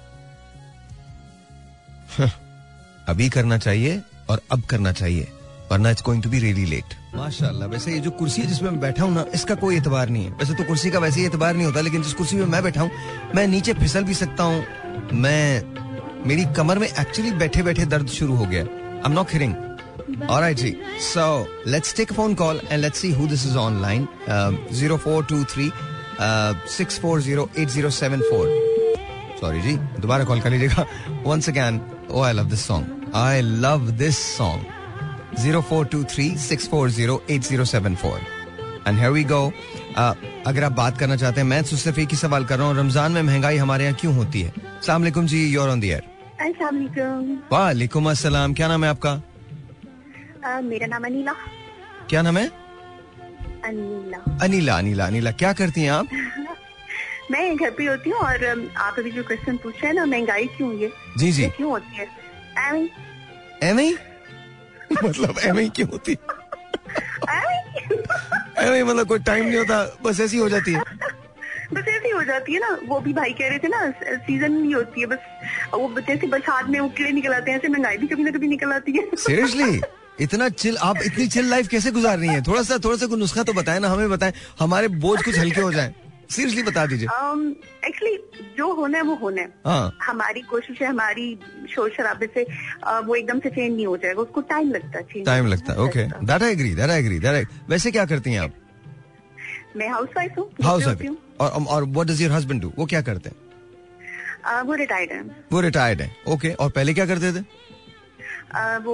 अभी करना चाहिए और अब करना चाहिए, वरना it's going to be really late. माशाल्लाह, वैसे ये जो कुर्सी है जिसमें मैं बैठा हूं ना, इसका कोई एतबार नहीं है. वैसे तो कुर्सी का वैसे ही एतबार नहीं होता, लेकिन जिस कुर्सी में मैं बैठा हूं, मैं नीचे फिसल भी सकता हूं. मेरी कमर में एक्चुअली बैठे बैठे दर्द शुरू हो गया. I am not kidding. Alright जी, so let's take a phone call and let's see who this is online. 0423 640 8074. Sorry जी, दोबारा कॉल कर लीजिएगा. Once again, oh I love this song. I love this song. 0423 640 8074. And here we go. अगर आप बात करना चाहते हैं, मैं तो सिर्फ एक ही सवाल कर रहा हूँ, रमजान में महंगाई हमारे यहाँ क्यों होती है? अस्सलाम वालेकुम जी, you're on the air. अस्सलाम वालेकुम. वालेकुम अस्सलाम. क्या नाम है आपका? मेरा नाम अनीला. क्या नाम है? अनीला. अनीला, क्या करती हैं आप? मैं घर पे होती हूँ. और आप अभी जो क्वेश्चन पूछ रहे हैं ना, महंगाई क्यों हुई है, जी क्यों होती है? एवं मतलब एवं क्यों होती है? एवं मतलब कोई टाइम नहीं होता, बस ऐसी हो जाती है. बस ऐसी हो जाती है ना. वो भी भाई कह रहे थे ना, सीजन नहीं होती है, बस वो जैसे बरसात में वो कीड़े निकल आते हैं, ऐसे महंगाई भी कभी ना कभी निकल आती है. सीरियसली, इतना चिल, आप इतनी चिल लाइफ कैसे गुजार रही हैं? थोड़ा सा कोई नुस्खा तो बताएं ना, हमें बताएं, हमारे बोझ कुछ हल्के हो जाएं. सीरियसली बता दीजिए. एक्चुअली जो होना है वो होना है. हाँ. हमारी कोशिश है, हमारी शोर शराबे से वो एकदम से चेंज नहीं हो जाएगा, उसको टाइम लगता है. टाइम लगता है. Okay, that I agree. वैसे क्या करती हैं आप? मैं हाउसवाइफ हूँ. हाउसवाइफ. और what does your husband do? वो क्या करते हैं? वो रिटायर्ड है. ओके, और पहले क्या करते थे? वो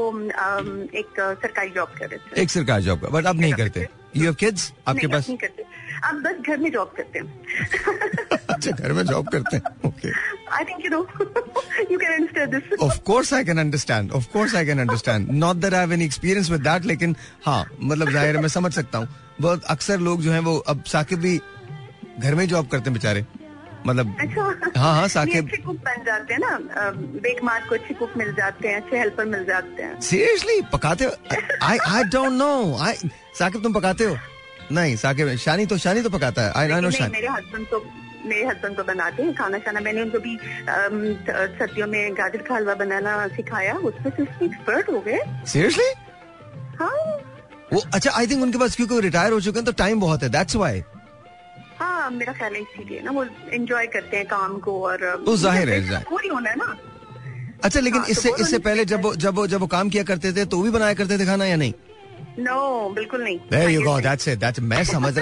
एक सरकारी जॉब कर रहे थे. एक सरकारी जॉब का, बट अब नहीं करते. यू हैव किड्स आपके पास? नहीं करते, अब बस घर में जॉब करते हैं. अच्छा, घर में जॉब करते हैं. Okay. I think you can understand this. Of course I can understand. Not that I have any experience with that, लेकिन हाँ, मतलब जाहिर है मैं समझ सकता हूँ. बहुत अक्सर लोग जो हैं वो, अब साकिब भी घर में जॉब करते हैं बेचारे, मतलब. अच्छा. हाँ, साकिब अच्छे कुक बन जाते हैं ना, बेकमार को अच्छे कुक मिल जाते हैं, अच्छे हेल्पर मिल जाते हैं. सीरियसली पकाते हो? I don't know. साकिब तुम पकाते हो? नहीं, साकिब शानी तो पकाता है. I know शानी. मेरे हस्बैंड तो बनाते हैं खाना शाना. मैंने उनको भी सर्दियों में गाजर का हलवा बनाना सिखाया, उसमें से एक्सपर्ट हो गए. सीरियसली? हाँ. वो अच्छा, आई थिंक उनके पास क्योंकि रिटायर हो चुके हैं तो टाइम बहुत है, दैट्स व्हाई. हाँ, मेरा ख्याल है इसीलिए ना, वो एंजॉय करते हैं काम को. और वो जाहिर है पूरी होना है ना. अच्छा, लेकिन इससे पहले जब वो काम किया करते थे तो भी बनाया करते थे खाना या नहीं? नो, बिल्कुल नहीं. There you go, that's it. मैं समझ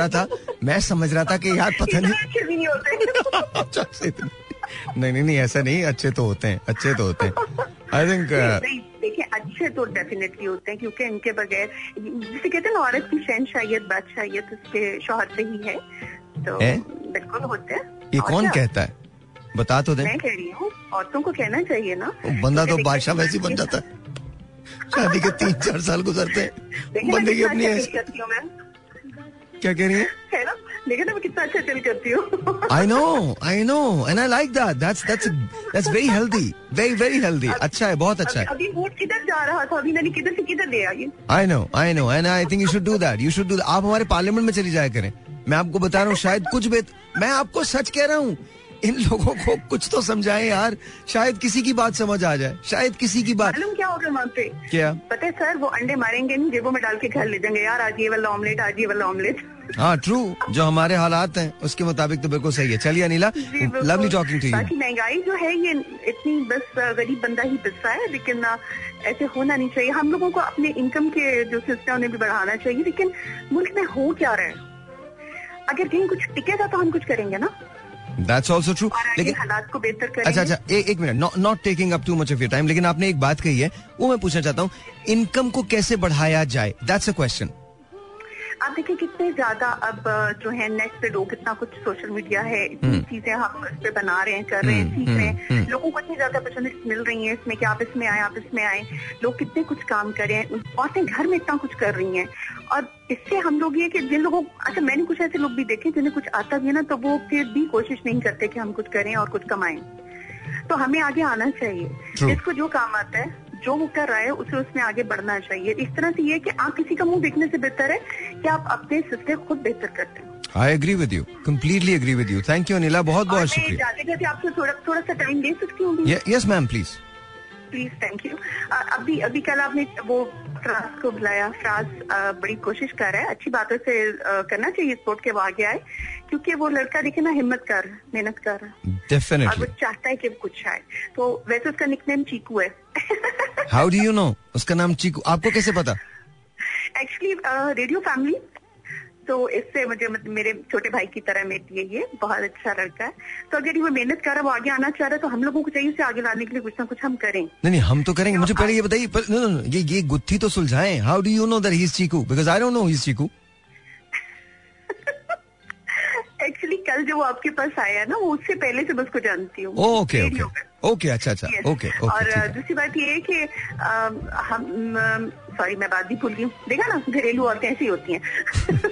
रहा था कि यार पता नहीं. अच्छे भी नहीं होते. नहीं, ऐसा नहीं, अच्छे तो होते हैं. आई थिंक देखिए, अच्छे तो डेफिनेटली होते हैं, क्योंकि इनके बगैर, जिसे कहते हैं ना, औरत की शहंशाहियत बादशाहियत उसके शौहर से ही है, तो बिल्कुल होते हैं. ये कौन कहता है? बता तो दे. मैं कह रही हूँ, औरतों को कहना चाहिए ना. बंदा तो बादशाह वैसे ही बन जाता है. शादी के 3-4 साल गुजरते हैं, बंदे की अपनी है. क्या कह रही है? देखा ना मैं कितना अच्छा चिल करती हूँ. I know, and I like that. That's very healthy, very healthy. अच्छा है, बहुत अच्छा है. अभी वोट किधर जा रहा था, अभी मैंने किधर से किधर ले आई. I know, and I think you should do that. आप हमारे पार्लियामेंट में चली जाया करें. मैं आपको बता रहा हूँ, शायद कुछ मैं आपको सच कह रहा हूँ, इन लोगों को कुछ तो समझाएं यार, शायद किसी की बात समझ आ जाए, शायद किसी की बात. मालूम क्या होगा वहाँ पे? क्या पता है सर, वो अंडे मारेंगे नहीं, जेबों में डाल के घर ले जाएंगे. यार आज ये वाला ऑमलेट, आज ये वाला ऑमलेट. हाँ ट्रू, जो हमारे हालात हैं उसके मुताबिक तो बिल्कुल सही है. चलिए Anila, lovely talking to you. बाकी महंगाई जो है ये इतनी, बस गरीब बंदा ही पिसता है, लेकिन ऐसे होना नहीं चाहिए. हम लोगों को अपने इनकम के जो सिस्टम उन्हें भी बढ़ाना चाहिए. लेकिन मुल्क में हो क्या रहा है, अगर कहीं कुछ टिकेगा तो हम कुछ करेंगे ना. That's also true. लेकिन हालात को बेहतर करेंगे. अच्छा एक minute, not taking up too much of your time, लेकिन आपने एक बात कही है वो मैं पूछना चाहता हूँ, इनकम को कैसे बढ़ाया जाए, that's a question. आप देखिए कितने ज्यादा अब जो है नेट पे लोग, कितना कुछ सोशल मीडिया है, इतनी चीजें हम इस पे बना रहे हैं, कर रहे हैं, सीख रहे हैं. लोगों को इतनी ज्यादा अपॉर्चुनिटीज मिल रही हैं इसमें कि आप इसमें आए. लोग कितने कुछ काम कर रहे हैं, औरतें घर में इतना कुछ कर रही हैं. और इससे हम लोग ये कि जिन लोगों, अच्छा मैंने कुछ ऐसे लोग भी देखे जिन्हें कुछ आता भी है ना, तो वो फिर भी कोशिश नहीं करते कि हम कुछ करें और कुछ कमाएं. तो हमें आगे आना चाहिए. जिसको जो काम आता है, जो वो कर रहा है, उसे उसमें आगे बढ़ना चाहिए. इस तरह से ये कि आप किसी का मुंह देखने से बेहतर है कि आप अपने सिस्टम खुद बेहतर करते हैं. I agree with you, completely agree with you. Thank you Anila, बहुत बहुत शुक्रिया. जाते जाते आपसे थोड़ा सा टाइम दे सकती हूँ? Yes ma'am, please. Please, thank you. अभी कल आपने वो फ्राज को बुलाया. फ्राज बड़ी कोशिश कर रहा है, अच्छी बातों से करना चाहिए स्पोर्ट के, वो आगे आए, क्योंकि वो लड़का देखे ना हिम्मत कर, मेहनत कर रहा है. डेफिनेटली. और वो चाहता है कि वो कुछ आए. तो वैसे उसका निकनेम चीकू है. हाउ डू यू नो उसका नाम चीकू, आपको कैसे पता? एक्चुअली रेडियो फैमिली, तो इससे मुझे मेरे छोटे भाई की तरह मेरी है, ये बहुत अच्छा लड़का है. तो अगर वो मेहनत कर रहा है, वो आगे आना चाह रहा है, तो हम लोगों को चाहिए उसे आगे लाने के लिए कुछ ना कुछ हम करें. नहीं हम तो करेंगे. मुझे पहले ये बताइए, ये गुत्थी तो सुलझाएं. How do you know that he is Cheeku? Because I don't know he is Cheeku. Actually कल जो वो आपके पास आया ना, वो उससे पहले से मैं उसको जानती हूँ. ओके अच्छा ओके. और दूसरी बात ये है कि हम सॉरी मैं बात भी भूल गई हूँ. देखा ना, घरेलू औरतें ऐसी होती हैं.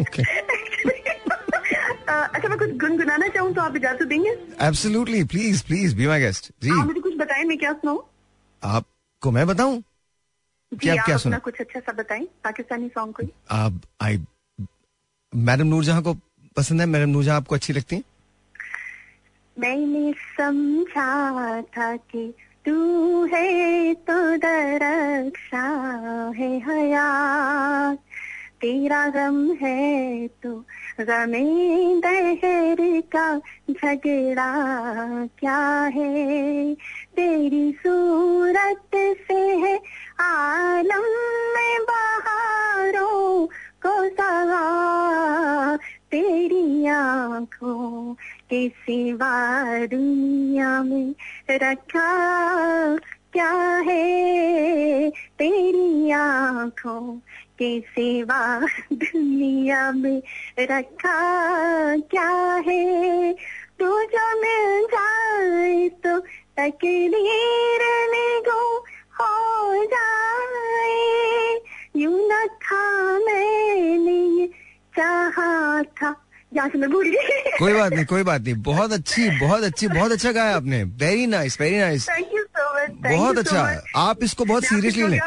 अच्छा मैं कुछ गुनगुनाना चाहूँ तो आप इजाजत देंगे? Absolutely, please be my guest. जी मुझे कुछ बताएं, मैं क्या सुनाऊं? आपको मैं बताऊं? क्या सुना? कुछ अच्छा सा बताएं, पाकिस्तानी सॉन्ग कोई. आप मैडम नूरजहां को पसंद है? मैडम नूरजहां आपको अच्छी लगती है? मैंने समझा था कि तू है तो दरख्शा है हयात, तेरा गम है तो गमे दहर का झगड़ा क्या है. तेरी सूरत से है आलम में बहारों को सवा, तेरी आँखों के सिवा दुनिया में रखा क्या है. तेरी आँखों के सिवा दुनिया में रखा क्या है. तू जो मिल जाए तो तकदीर में गो हो जाए. यूं न था मैंने चाहा था. यहाँ से मैं भूल गई. कोई बात नहीं. बहुत अच्छा गाया आपने. Very nice. Thank you so much. बहुत अच्छा. आप इसको बहुत सीरियसली लें.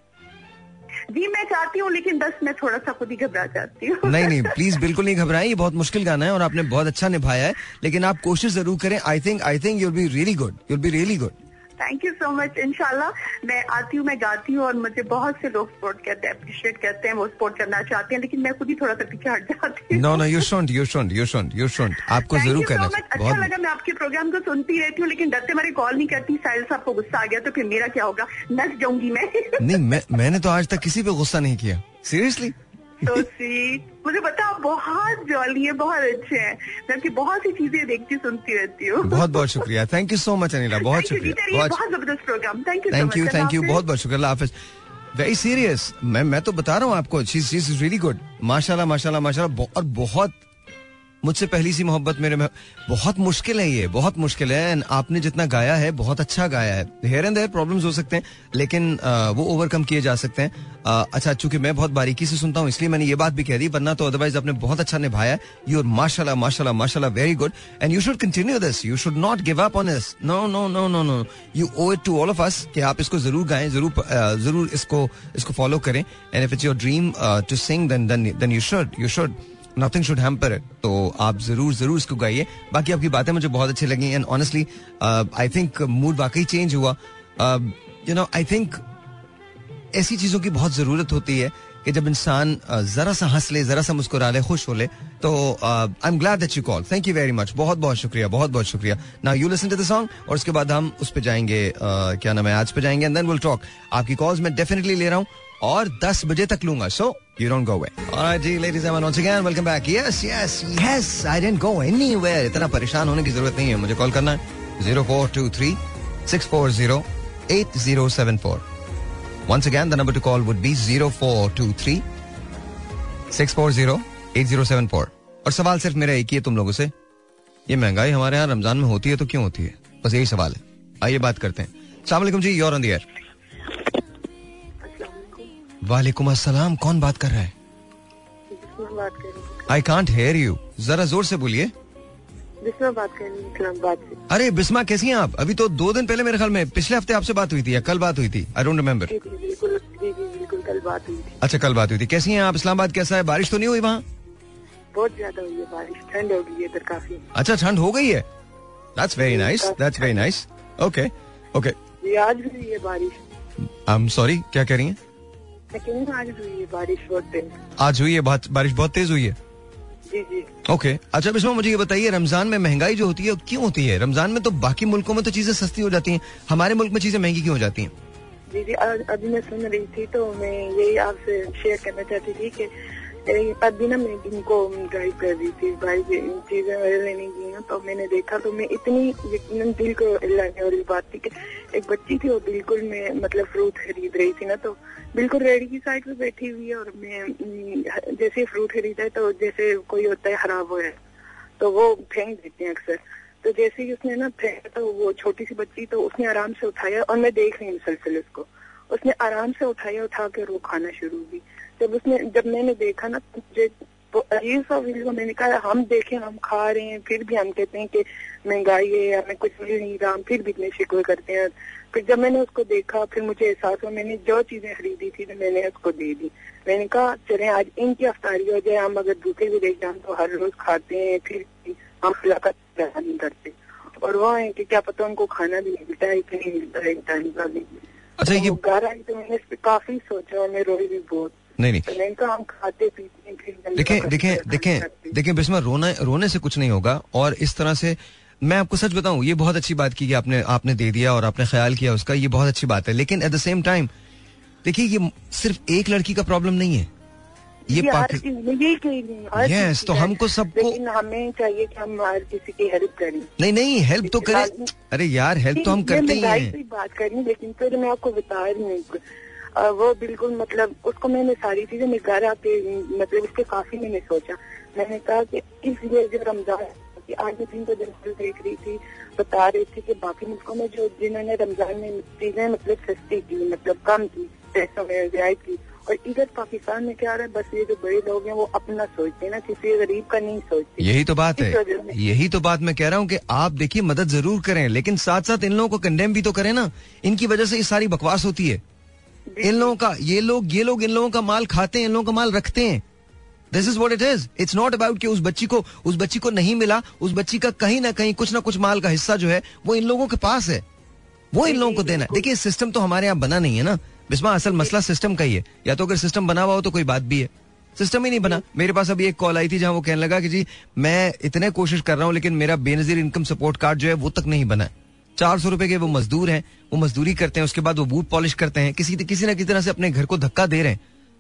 जी मैं चाहती हूँ, लेकिन बस मैं थोड़ा सा खुद ही घबरा जाती हूँ. नहीं प्लीज बिल्कुल नहीं घबराएं. ये बहुत मुश्किल गाना है और आपने बहुत अच्छा निभाया है, लेकिन आप कोशिश जरूर करें. I think you'll be really good. Thank you so much. इंशाल्लाह मैं आती हूँ, मैं गाती हूँ, और मुझे बहुत से लोग सपोर्ट करते हैं, अप्रिशिएट करते हैं, वो सपोर्ट करना चाहते हैं, लेकिन मैं खुद ही थोड़ा सा पीछे हट जाती हूँ. No you shouldn't. आपको जरूर करना चाहिए. अच्छा लगा, मैं आपके प्रोग्राम को सुनती रहती हूँ, लेकिन डरते मारे कॉल नहीं करती. साहिल साहब को गुस्सा आ गया तो फिर मेरा क्या होगा? नस जाऊंगी मैं. नहीं मैंने तो आज तक किसी पे गुस्सा नहीं किया. सीरियसली. तो मुझे पता, आप बहुत जॉली है, बहुत अच्छे हैं. मैं आपकी बहुत सी चीजें देखती सुनती रहती हूँ. बहुत शुक्रिया. Thank you so much Anila. बहुत शुक्रिया. बहुत जबरदस्त प्रोग्राम. Thank you. बहुत शुक्रिया. अल्लाह हाफिज. Very serious. मैं तो बता रहा हूँ आपको, शी इज रियली गुड. माशाल्लाह. और बहुत मुझसे पहली सी मोहब्बत मेरे में बहुत मुश्किल है, ये बहुत मुश्किल है. एंड आपने जितना गाया है बहुत अच्छा गाया है. हेयर एंड देयर प्रॉब्लम्स हो सकते हैं लेकिन वो ओवरकम किए जा सकते हैं. अच्छा, चूंकि मैं बहुत बारीकी से सुनता हूँ इसलिए मैंने ये बात भी कह दी, वरना तो अदरवाइज आपने बहुत अच्छा निभाया. यू आर माशाल्लाह माशाल्लाह माशाल्लाह very good and you should continue this. You should not give up on this. No no no no no, you owe it to all of us कि आप इसको जरूर गाएं, जरूर इसको फॉलो करें. And if it's your dream to sing then you should nothing should hamper it. तो आप जरूर इसको गाइए. बाकी आपकी बातें मुझे बहुत अच्छी लगी and honestly I think mood वाकई चेंज हुआ. यू नो, आई थिंक ऐसी चीजों की बहुत जरूरत होती है कि जब इंसान जरा सा हंस ले, जरा सा मुस्कुरा ले, खुश हो ले. तो I am glad that you call. Thank you very much. बहुत बहुत शुक्रिया. Now you listen to the song और उसके बाद हम उस पे जाएंगे, क्या नाम है, आज पे जाएंगे एंड देन विल टॉक. आपकी कॉल्स मैं डेफिनेटली ले रहा हूँ और 10 बजे तक लूंगा. सो you don't go away. All right, ji, ladies and gentlemen, once again, welcome back. Yes, I didn't go anywhere. इतना परेशान होने की जरूरत नहीं है. मुझे कॉल करना है 0423-640-8074. Once again, the number to call would be 0423-640-8074. और सवाल सिर्फ मेरा एक ही है तुम लोगों से, ये महंगाई हमारे यहाँ रमजान में होती है तो क्यों होती है? बस यही सवाल है. आइए बात करते हैं. अस्सलाम वालेकुम जी, you're on the air. वालेकुम अस्सलाम. कौन बात कर रहा है? I can't hear you. जरा जोर से बोलिए. बिस्मा बात कर रही हूँ इस्लामाबाद से. अरे बिस्मा, कैसी हैं आप? अभी तो 2 दिन पहले मेरे ख्याल में पिछले हफ्ते आपसे बात हुई थी या कल बात हुई थी. I don't remember. बिल्कुल कल बात हुई थी. अच्छा, कल बात हुई थी. कैसी हैं आप? इस्लामाबाद कैसा है? बारिश तो नहीं हुई वहाँ? बहुत ज्यादा हुई है बारिश. ठंड हो गई है इधर काफी. अच्छा, ठंड हो गई है. That's very nice. ओके. आज भी हुई है बारिश. आई एम सॉरी, क्या कह रही हैं? आज हुई है बारिश बहुत तेज. आज हुई है बारिश बहुत तेज हुई है. जी. ओके. अच्छा बिस्मा, मुझे ये बताइए, रमजान में महंगाई जो होती है क्यों होती है? रमजान में तो बाकी मुल्कों में तो चीजें सस्ती हो जाती हैं, हमारे मुल्क में चीजें महंगी क्यों हो जाती हैं? जी, अभी मैं सुन रही थी तो मैं यही आपसे शेयर करना चाहती थी कि अभी ना मैं इनको ड्राइव कर रही थी, भाई चीजें लेने की ना, तो मैंने देखा तो मैं इतनी यकीनन दिल को लाने वाली बात थी कि एक बच्ची थी वो बिल्कुल मैं मतलब फ्रूट खरीद रही थी ना, तो बिल्कुल रेडी की साइड पे बैठी हुई है और मैं जैसे फ्रूट खरीदा है तो जैसे कोई होता है खराब हो तो वो फेंक देते हैं अक्सर. तो जैसे ही उसने ना फेंका तो वो छोटी सी बच्ची तो उसने आराम से उठाया और मैं देख रही हूँ मुसलसल उसको, उसने आराम से उठा के वो खाना शुरू की. जब मैंने देखा ना तो मुझे अजीब सा फील हुआ. मैंने कहा हम देखें, हम खा रहे हैं फिर भी हम कहते हैं कि महंगाई है, हमें कुछ मिल नहीं रहा, हम फिर भी इतने शिकवे करते हैं. फिर जब मैंने उसको देखा फिर मुझे एहसास हुआ, मैंने जो चीजें खरीदी थी तो मैंने उसको दे दी. मैंने कहा चले आज इनकी अफ्तारी हो जाए, हम अगर भूखे भी रह जाए तो हर रोज खाते हैं फिर हम मुलाकात नहीं करते. और वो है कि क्या पता उनको खाना भी नहीं मिलता है कि नहीं मिलता है टाइम का भी. अच्छा, ये घर आई तो मैंने इस पर काफी सोचा और मैं रोई भी बहुत. नहीं तो हम खाते पीते हैं फिर. देखें बिस्मा, रोने से कुछ नहीं होगा. और इस तरह से मैं आपको सच बताऊं, ये बहुत अच्छी बात की कि आपने दे दिया और आपने ख्याल किया उसका, ये बहुत अच्छी बात है. लेकिन एट द सेम टाइम देखिए, ये सिर्फ एक लड़की का प्रॉब्लम नहीं है, ये यस, तो हमको सबको हमें चाहिए कि हम हर किसी की हेल्प करें. नहीं हेल्प तो करें. अरे यार, हेल्प तो हम करते ही हैं. बात करनी, लेकिन फिर मैं आपको बता रही हूँ वो बिल्कुल मतलब उसको मैंने सारी चीजें मैं घर आके मतलब इसके काफी मैंने सोचा. मैंने कहा कि इसलिए जो रमजान आज दिन तो देख रही थी, बता रही थी कि बाकी मुल्कों में जो जिन्होंने रमजान में चीजें मतलब सस्ती की, मतलब कम की, पैसों में रियायत की, और इधर पाकिस्तान में क्या हो रहा है, बस ये जो बड़े लोग हैं वो अपना सोचते हैं ना, किसी गरीब का नहीं सोचते. यही तो बात है, यही तो बात मैं कह रहा हूँ कि आप देखिए मदद जरूर करें, लेकिन साथ साथ इन लोगों को कंडेम भी तो करें ना. इनकी वजह से ये सारी बकवास होती है. इन लोगों का ये लोग इन लोगों का माल खाते हैं, इन लोगों का माल रखते हैं. This is what it is. It's not about कि उस बच्ची को नहीं मिला, उस बच्ची का कहीं ना कहीं कुछ ना कुछ माल का हिस्सा जो है वो इन लोगों के पास है, वो इन लोगों को देना. देखिए सिस्टम तो हमारे यहाँ बना नहीं है ना बिस्मा, असल मसला सिस्टम का ही है. या तो अगर सिस्टम बना हुआ हो तो कोई बात भी है, सिस्टम ही नहीं बना. मेरे पास अभी एक कॉल आई थी जहां वो कहने लगा कि जी मैं इतने कोशिश कर रहा हूं लेकिन मेरा बेनजीर इनकम सपोर्ट कार्ड जो है वो तक नहीं बना. 400 रुपए के वो मजदूर हैं, वो मजदूरी करते हैं, उसके बाद वो बूट पॉलिश करते हैं, किसी ना किसी तरह से अपने घर को धक्का दे रहे हैं.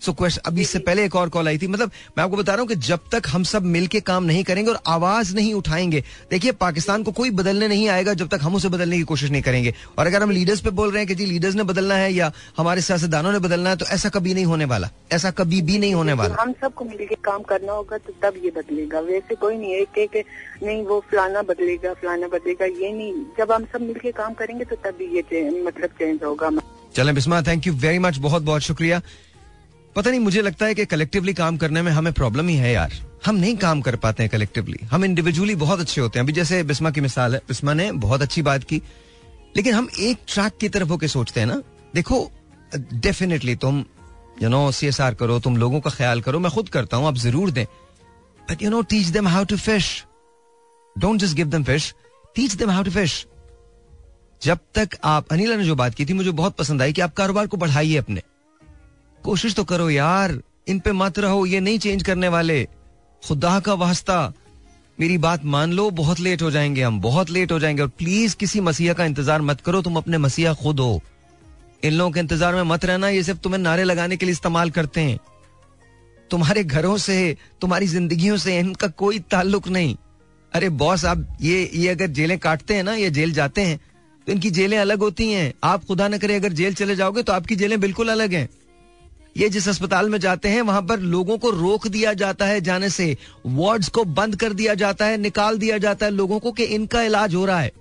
सो क्वेश्चन, अभी इससे पहले एक और कॉल आई थी. मतलब मैं आपको बता रहा हूँ कि जब तक हम सब मिलके काम नहीं करेंगे और आवाज नहीं उठाएंगे, देखिए पाकिस्तान को कोई बदलने नहीं आएगा जब तक हम उसे बदलने की कोशिश नहीं करेंगे. और अगर हम लीडर्स पे बोल रहे हैं कि जी लीडर्स ने बदलना है या हमारे सियासतदानों ने बदलना है, तो ऐसा कभी नहीं होने वाला, ऐसा कभी भी नहीं होने वाला. हम सबको मिलके काम करना होगा तो तब ये बदलेगा. वैसे कोई नहीं है कि नहीं वो फलाना बदलेगा, ये नहीं. जब हम सब मिलके काम करेंगे तो तभी ये मतलब चेंज होगा. चलें Bisma, thank you very much, बहुत बहुत शुक्रिया. पता नहीं, मुझे लगता है कि कलेक्टिवली काम करने में हमें प्रॉब्लम ही है यार. हम नहीं काम कर पाते हैं कलेक्टिवली. हम इंडिविजुअली बहुत अच्छे होते हैं. अभी जैसे बिस्मा की मिसाल है, बिस्मा ने बहुत अच्छी बात की, लेकिन हम एक ट्रैक की तरफ होकर सोचते हैं ना. देखो डेफिनेटली तुम CSR करो, तुम लोगों का ख्याल करो, मैं खुद करता हूं, आप जरूर दें. But teach them how to fish. Don't just give them fish, teach them how to fish. जब तक आप, अनिला ने जो बात की थी मुझे बहुत पसंद आई कि आप कारोबार को बढ़ाइए, अपने कोशिश तो करो यार, इन पे मत रहो, ये नहीं चेंज करने वाले. खुदा का वास्ता मेरी बात मान लो, बहुत लेट हो जाएंगे हम, बहुत लेट हो जाएंगे. और प्लीज किसी मसीहा का इंतजार मत करो, तुम अपने मसीहा खुद हो. इन लोगों के इंतजार में मत रहना, ये सिर्फ तुम्हें नारे लगाने के लिए इस्तेमाल करते हैं. तुम्हारे घरों से, तुम्हारी जिंदगियों से इनका कोई ताल्लुक नहीं. अरे बॉस, आप ये अगर जेलें काटते हैं ना, ये जेल जाते हैं तो इनकी जेलें अलग होती हैं. आप खुदा न करे अगर जेल चले जाओगे तो आपकी जेलें बिल्कुल अलग हैं. ये जिस अस्पताल में जाते हैं वहां पर लोगों को रोक दिया जाता है जाने से, वार्ड्स को बंद कर दिया जाता है, निकाल दिया जाता है लोगों को कि इनका इलाज हो रहा है.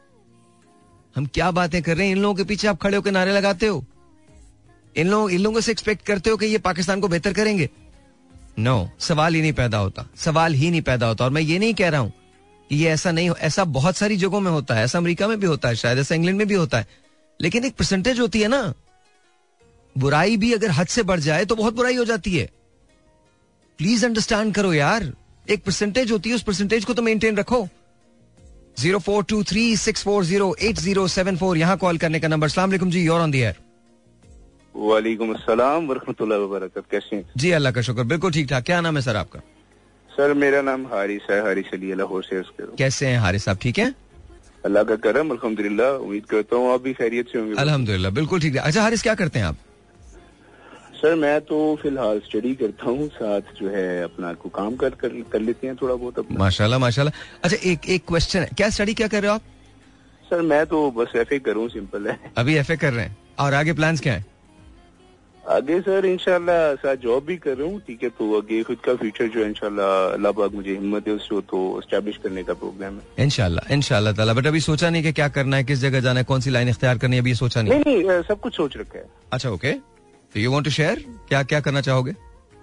हम क्या बातें कर रहे हैं, इन लोगों के पीछे आप खड़े होकर नारे लगाते हो. इन लोगों से एक्सपेक्ट करते हो कि ये पाकिस्तान को बेहतर करेंगे. नो, सवाल ही नहीं पैदा होता, सवाल ही नहीं पैदा होता. और मैं ये नहीं कह रहा हूं कि ये ऐसा नहीं हो, ऐसा बहुत सारी जगहों में होता है, ऐसा अमेरिका में भी होता है, शायद ऐसा इंग्लैंड में भी होता है. लेकिन एक परसेंटेज होती है ना, बुराई भी अगर हद से बढ़ जाए तो बहुत बुराई हो जाती है. प्लीज अंडरस्टैंड करो यार, एक परसेंटेज होती है, उस परसेंटेज को तो मेंटेन रखो. 0423640807 यहाँ कॉल करने का नंबर. अस्सलाम वालेकुम जी, you're on the air. वालेकुम अस्सलाम वरहमतुल्लाहि वबरकातुहू. कैसे हैं जी? अल्लाह का शुक्र, बिल्कुल ठीक ठाक. क्या नाम है सर आपका? सर मेरा नाम हारिस है, हारिस अली लाहौर से. कैसे हैं हारिस साहब? ठीक है, अल्लाह का करम, अल्हम्दुलिल्लाह. उम्मीद करता हूँ आप भी खैरियत से होंगे. अल्हम्दुलिल्लाह, बिल्कुल ठीक है. अच्छा हारिस, क्या करते हैं आप? सर मैं तो फिलहाल स्टडी करता हूँ, साथ जो है अपना को काम कर लेते हैं थोड़ा बहुत अपना. माशाल्लाह माशाल्लाह. अच्छा एक क्वेश्चन है, क्या स्टडी क्या कर रहे हो आप? सर मैं तो बस FA करूँ, सिंपल है. अभी FA कर रहे हैं, और आगे प्लान्स क्या है? आगे सर इंशाल्लाह साथ जॉब भी कर रहा हूँ, ठीक है. तो आगे खुद का फ्यूचर जो है इंशाल्लाह अल्लाह पाक मुझे हिम्मत है उसको तो एस्टैब्लिश करने का प्रोग्राम है इंशाल्लाह ताला. बट अभी सोचा नहीं कि क्या करना है, किस जगह जाना है, कौन सी लाइन इख्तियार करनी है, अभी सोचा नहीं? नहीं, सब कुछ सोच रखा है. अच्छा ओके, तो यू वांट टू शेयर, क्या क्या करना चाहोगे?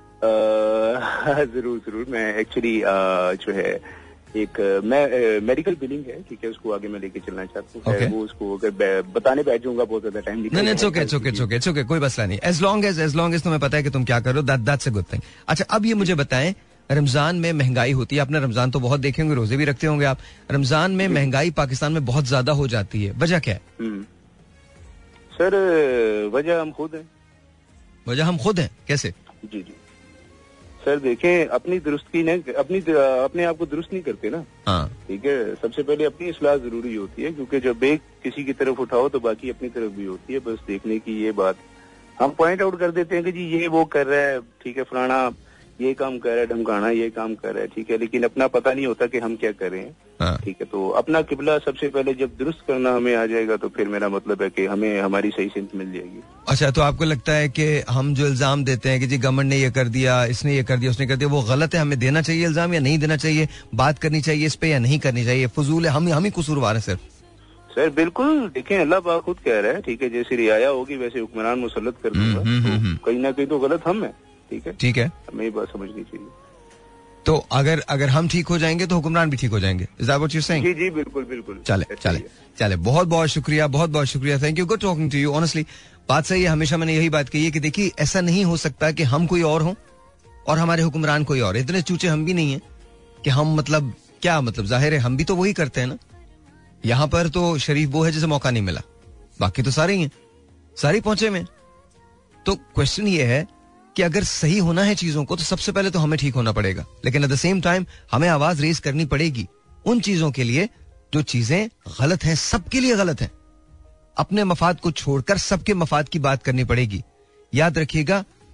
जरूर. मैं एक्चुअली जो है एक मैं मेडिकल बिलिंग है, ठीक है, उसको आगे मैं लेके चलना चाहता हूँ. वो उसको अगर बताने बैठ जाऊंगा बहुत ज्यादा टाइम निकल. नहीं, ओके, कोई मसला नहीं. एज लॉन्ग एज तुम्हें पता है कि तुम क्या कर रहे हो, दैट्स अ गुड थिंग. अच्छा अब ये मुझे बताएं, रमजान में महंगाई होती है, आपने रमजान तो बहुत देखे होंगे, रोजे भी रखते होंगे आप. रमजान में महंगाई पाकिस्तान में बहुत ज्यादा हो जाती है, वजह क्या है? सर वजह हम खुद हैं. कैसे? जी सर देखें, अपनी दुरुस्ती ने अपने आप को दुरुस्त नहीं करते ना. हाँ ठीक है, सबसे पहले अपनी इस्लाह जरूरी होती है, क्योंकि जब एक किसी की तरफ उठाओ तो बाकी अपनी तरफ भी होती है. बस देखने की ये बात हम पॉइंट आउट कर देते हैं कि जी ये वो कर रहा है, ठीक है, फलाना ये काम कर रहा है, ढमकाना ये काम कर रहा है, ठीक है, लेकिन अपना पता नहीं होता कि हम क्या कर रहे हैं. ठीक है, तो अपना किबला सबसे पहले जब दुरुस्त करना हमें आ जाएगा तो फिर मेरा मतलब है कि हमें हमारी सही सिमत मिल जाएगी. अच्छा, तो आपको लगता है कि हम जो इल्जाम देते हैं कि जी गवर्नमेंट ने ये कर दिया, इसने ये कर दिया, उसने कर दिया, वो गलत है, हमें देना चाहिए इल्जाम या नहीं देना चाहिए, बात करनी चाहिए इस पे या नहीं करनी चाहिए, फजूल है, हम ही कसूरवार हैं सिर्फ? सर बिल्कुल, देखें अल्लाह पाक खुद कह रहा है, ठीक है, जैसे रियाया होगी वैसे हुक्मरान मुसल्लत कर दूंगा. तो कहीं ना कहीं तो गलत हम है. ठीक है, हमें ये बात समझनी चाहिए. तो अगर हम ठीक हो जाएंगे तो हुक्मरान भी ठीक हो जाएंगे. Is that what you're saying? जी बिल्कुल. चले बहुत शुक्रिया. Thank you, good talking to you. Honestly बात सही है, हमेशा मैंने यही बात कही है कि देखिए ऐसा नहीं हो सकता कि हम कोई और हों और हमारे हुक्मरान कोई और. इतने चूचे हम भी नहीं है कि हम मतलब क्या मतलब, जाहिर है हम भी तो वही करते हैं ना. यहाँ पर तो शरीफ वो है जिसे मौका नहीं मिला, बाकी तो सारे ही हैं, सारे पहुंचे में. तो क्वेश्चन ये है कि अगर सही होना है चीजों को तो सबसे पहले तो हमें ठीक होना पड़ेगा, लेकिन एट द सेम टाइम हमें आवाज रेज करनी पड़ेगी उन चीजों के लिए जो चीजें गलत हैं, सबके लिए गलत हैं. अपने मफाद को छोड़कर सबके मफाद की बात करनी पड़ेगी. याद रखिएगा,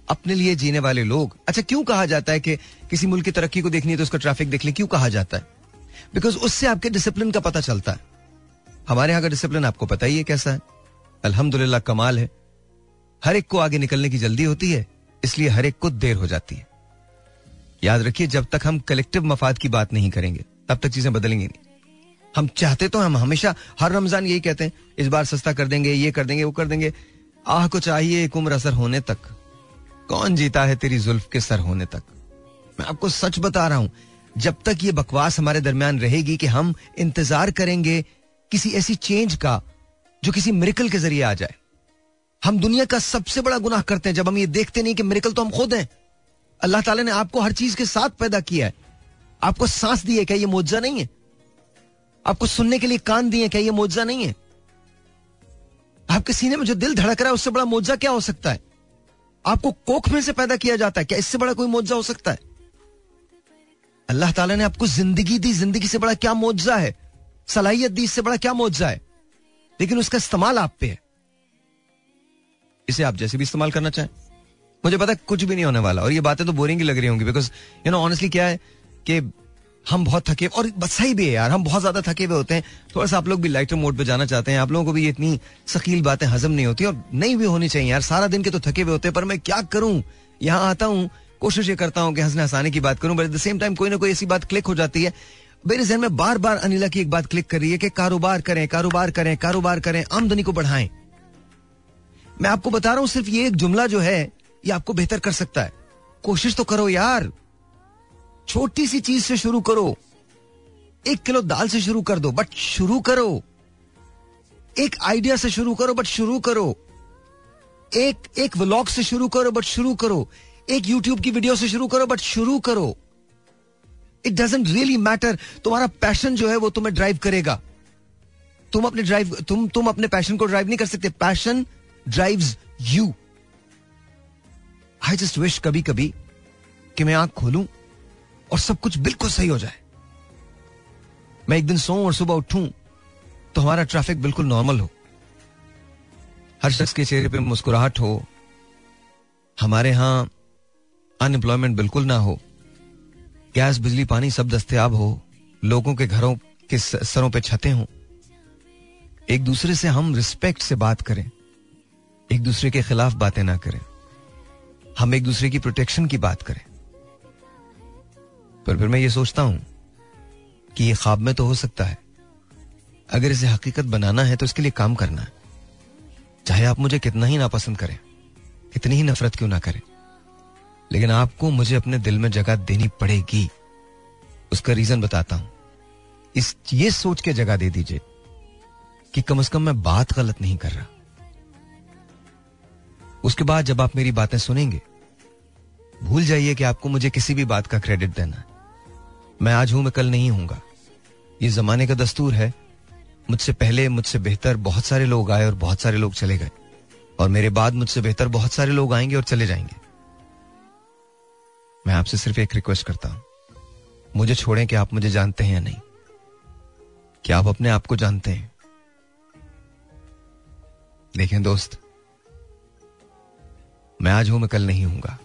अपने लिए जीने वाले लोग. अच्छा, क्यों कहा जाता है कि किसी मुल्क की तरक्की को देखनी है तो उसका ट्रैफिक देख लें? क्यों कहा जाता है? बिकॉज उससे आपके डिसिप्लिन का पता चलता है. हमारे यहाँ का डिसिप्लिन आपको पता ही है कैसा है. अल्हम्दुलिल्लाह कमाल है. हर एक को आगे निकलने की जल्दी होती है, इसलिए हर एक को देर हो जाती है. याद रखिए, जब तक हम कलेक्टिव मफाद की बात नहीं करेंगे तब तक चीजें बदलेंगी नहीं. हम चाहते तो हम हमेशा हर रमजान यही कहते हैं, इस बार सस्ता कर देंगे, ये कर देंगे, वो कर देंगे. आह को चाहिए एक उम्र असर होने तक, कौन जीता है तेरी जुल्फ के सर होने तक. मैं आपको सच बता रहा हूं, जब तक ये बकवास हमारे दरमियान रहेगी कि हम इंतजार करेंगे किसी ऐसी चेंज का जो किसी मिरेकल के जरिए आ जाए. हम दुनिया का सबसे बड़ा गुनाह करते हैं जब हम ये देखते नहीं कि मिरेकल तो हम खुद हैं. अल्लाह ताला ने आपको हर चीज के साथ पैदा किया है. आपको सांस दी है, क्या ये मौजज़ा नहीं है? आपको सुनने के लिए कान दिए, क्या ये मौजज़ा नहीं है? आपके सीने में जो दिल धड़क रहा है उससे बड़ा मौजज़ा क्या हो सकता है? आपको कोख में से पैदा किया जाता है, क्या इससे बड़ा कोई मौजज़ा हो सकता है? अल्लाह ताला ने आपको जिंदगी दी, जिंदगी से बड़ा क्या मौजज़ा है? सलाहियत दी, इससे बड़ा क्या मौजज़ा है? लेकिन उसका इस्तेमाल आप पे है. इसे आप जैसे भी इस्तेमाल करना चाहें. मुझे पता है कुछ भी नहीं होने वाला, और ये बातें तो बोरिंग ही लग रही होंगी, बिकॉज यू नो ऑनेस्टली क्या है कि हम बहुत थके, और बस सही भी है यार, हम बहुत ज्यादा थके हुए होते हैं. थोड़ा सा आप लोग भी लाइटर मोड पे जाना चाहते हैं. आप लोगों को भी ये इतनी सकील बातें हजम नहीं होती, और नहीं भी होनी चाहिए यार. सारा दिन के तो थके हुए होते हैं, पर मैं क्या करूं, यहाँ आता हूं, कोशिश ये करता हूं कि हंसने हंसाने की बात करूं, but at the same time कोई ना कोई ऐसी बात क्लिक हो जाती है. मेरे ज़हन में बार बार अनिला की एक बात क्लिक कर रही है कि कारोबार करें, कारोबार करें, कारोबार करें, आमदनी को बढ़ाएं. मैं आपको बता रहा हूं, सिर्फ ये एक जुमला जो है ये आपको बेहतर कर सकता है. कोशिश तो करो यार, छोटी सी चीज से शुरू करो. 1 किलो दाल से शुरू कर दो, बट शुरू करो. एक आइडिया से शुरू करो, बट शुरू करो. एक व्लॉग से शुरू करो, बट शुरू करो. एक यूट्यूब की वीडियो से शुरू करो, बट शुरू करो. It doesn't really matter. तुम्हारा पैशन जो है वो तुम्हें ड्राइव करेगा. तुम अपने पैशन को ड्राइव नहीं कर सकते. Passion drives you. I just wish कभी कभी कि मैं आंख खोलूं और सब कुछ बिल्कुल सही हो जाए. मैं एक दिन सोऊं और सुबह उठूं तो हमारा ट्रैफिक बिल्कुल नॉर्मल हो, हर शख्स के चेहरे पे मुस्कुराहट हो, हमारे यहां अनएम्प्लॉयमेंट बिल्कुल ना हो, गैस बिजली पानी सब दस्तयाब हो, लोगों के घरों के सरों पे छतें हों, एक दूसरे से हम रिस्पेक्ट से बात करें, एक दूसरे के खिलाफ बातें ना करें, हम एक दूसरे की प्रोटेक्शन की बात करें. पर फिर मैं ये सोचता हूं कि ये ख्वाब में तो हो सकता है. अगर इसे हकीकत बनाना है तो इसके लिए काम करना है. चाहे आप मुझे कितना ही नापसंद करें, कितनी ही नफरत क्यों ना करें, लेकिन आपको मुझे अपने दिल में जगह देनी पड़ेगी. उसका रीजन बताता हूं. ये सोच के जगह दे दीजिए कि कम से कम मैं बात गलत नहीं कर रहा. उसके बाद जब आप मेरी बातें सुनेंगे, भूल जाइए कि आपको मुझे किसी भी बात का क्रेडिट देना है. मैं आज हूं, मैं कल नहीं हूंगा. ये जमाने का दस्तूर है. मुझसे पहले, मुझसे बेहतर बहुत सारे लोग आए और बहुत सारे लोग चले गए, और मेरे बाद मुझसे बेहतर बहुत सारे लोग आएंगे और चले जाएंगे. मैं आपसे सिर्फ एक रिक्वेस्ट करता हूं, मुझे छोड़ें कि आप मुझे जानते हैं या नहीं. क्या आप अपने आप को जानते हैं? देखें दोस्त, मैं आज हूं, मैं कल नहीं हूंगा,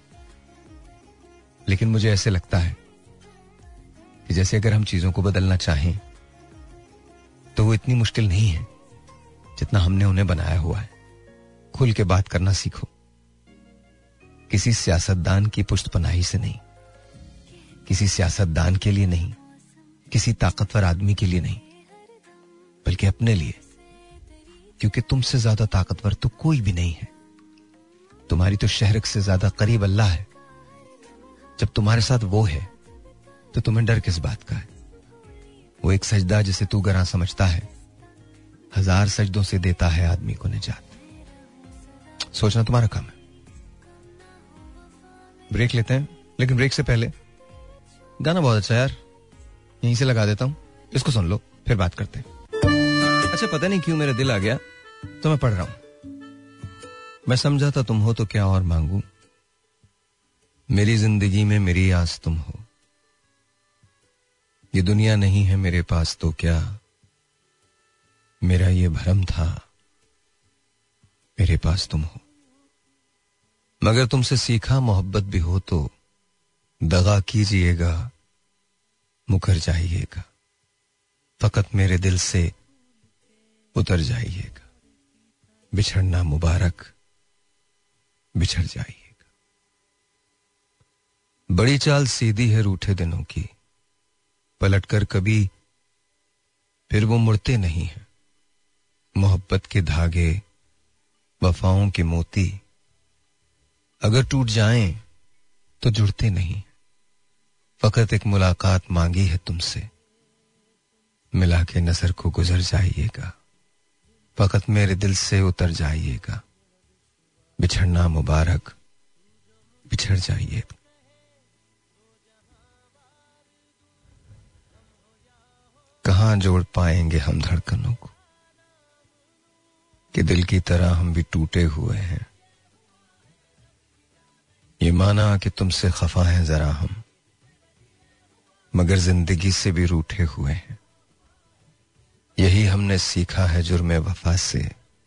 लेकिन मुझे ऐसे लगता है कि जैसे अगर हम चीजों को बदलना चाहें तो वो इतनी मुश्किल नहीं है जितना हमने उन्हें बनाया हुआ है. खुल के बात करना सीखो. किसी सियासतदान की पुष्टपनाही से नहीं, किसी सियासतदान के लिए नहीं, किसी ताकतवर आदमी के लिए नहीं, बल्कि अपने लिए. क्योंकि तुमसे ज्यादा ताकतवर तो कोई भी नहीं है. तुम्हारी तो शहरक से ज्यादा करीब अल्लाह है. जब तुम्हारे साथ वो है तो तुम्हें डर किस बात का है? वो एक सजदा जिसे तू गरा समझता है, 1000 सजदों से देता है आदमी को निजात. सोचना तुम्हारा काम है. ब्रेक लेते हैं, लेकिन ब्रेक से पहले गाना बहुत अच्छा यार, यहीं से लगा देता हूं, इसको सुन लो, फिर बात करते हैं. अच्छा, पता नहीं क्यों मेरा दिल आ गया तो मैं पढ़ रहा हूं. मैं समझा था तुम हो तो क्या और मांगू, मेरी जिंदगी में मेरी आस तुम हो. ये दुनिया नहीं है मेरे पास तो क्या, मेरा ये भरम था, मेरे पास तुम हो. मगर तुमसे सीखा मोहब्बत भी हो तो दगा कीजिएगा, मुकर जाइएगा, फकत मेरे दिल से उतर जाइएगा, बिछड़ना मुबारक, बिछड़ जाइएगा। बड़ी चाल सीधी है रूठे दिनों की, पलटकर कभी फिर वो मुड़ते नहीं हैं। मोहब्बत के धागे, वफाओं के मोती, अगर टूट जाएं तो जुड़ते नहीं। फकत एक मुलाकात मांगी है तुमसे, मिला के नजर को गुजर जाइएगा, फकत मेरे दिल से उतर जाइएगा, बिछड़ना मुबारक, बिछड़ जाइएगा। कहां जोड़ पाएंगे हम धड़कनों को कि दिल की तरह हम भी टूटे हुए हैं। ये माना कि तुमसे खफा हैं जरा हम, मगर जिंदगी से भी रूठे हुए हैं। यही हमने सीखा है जुर्मे वफा से,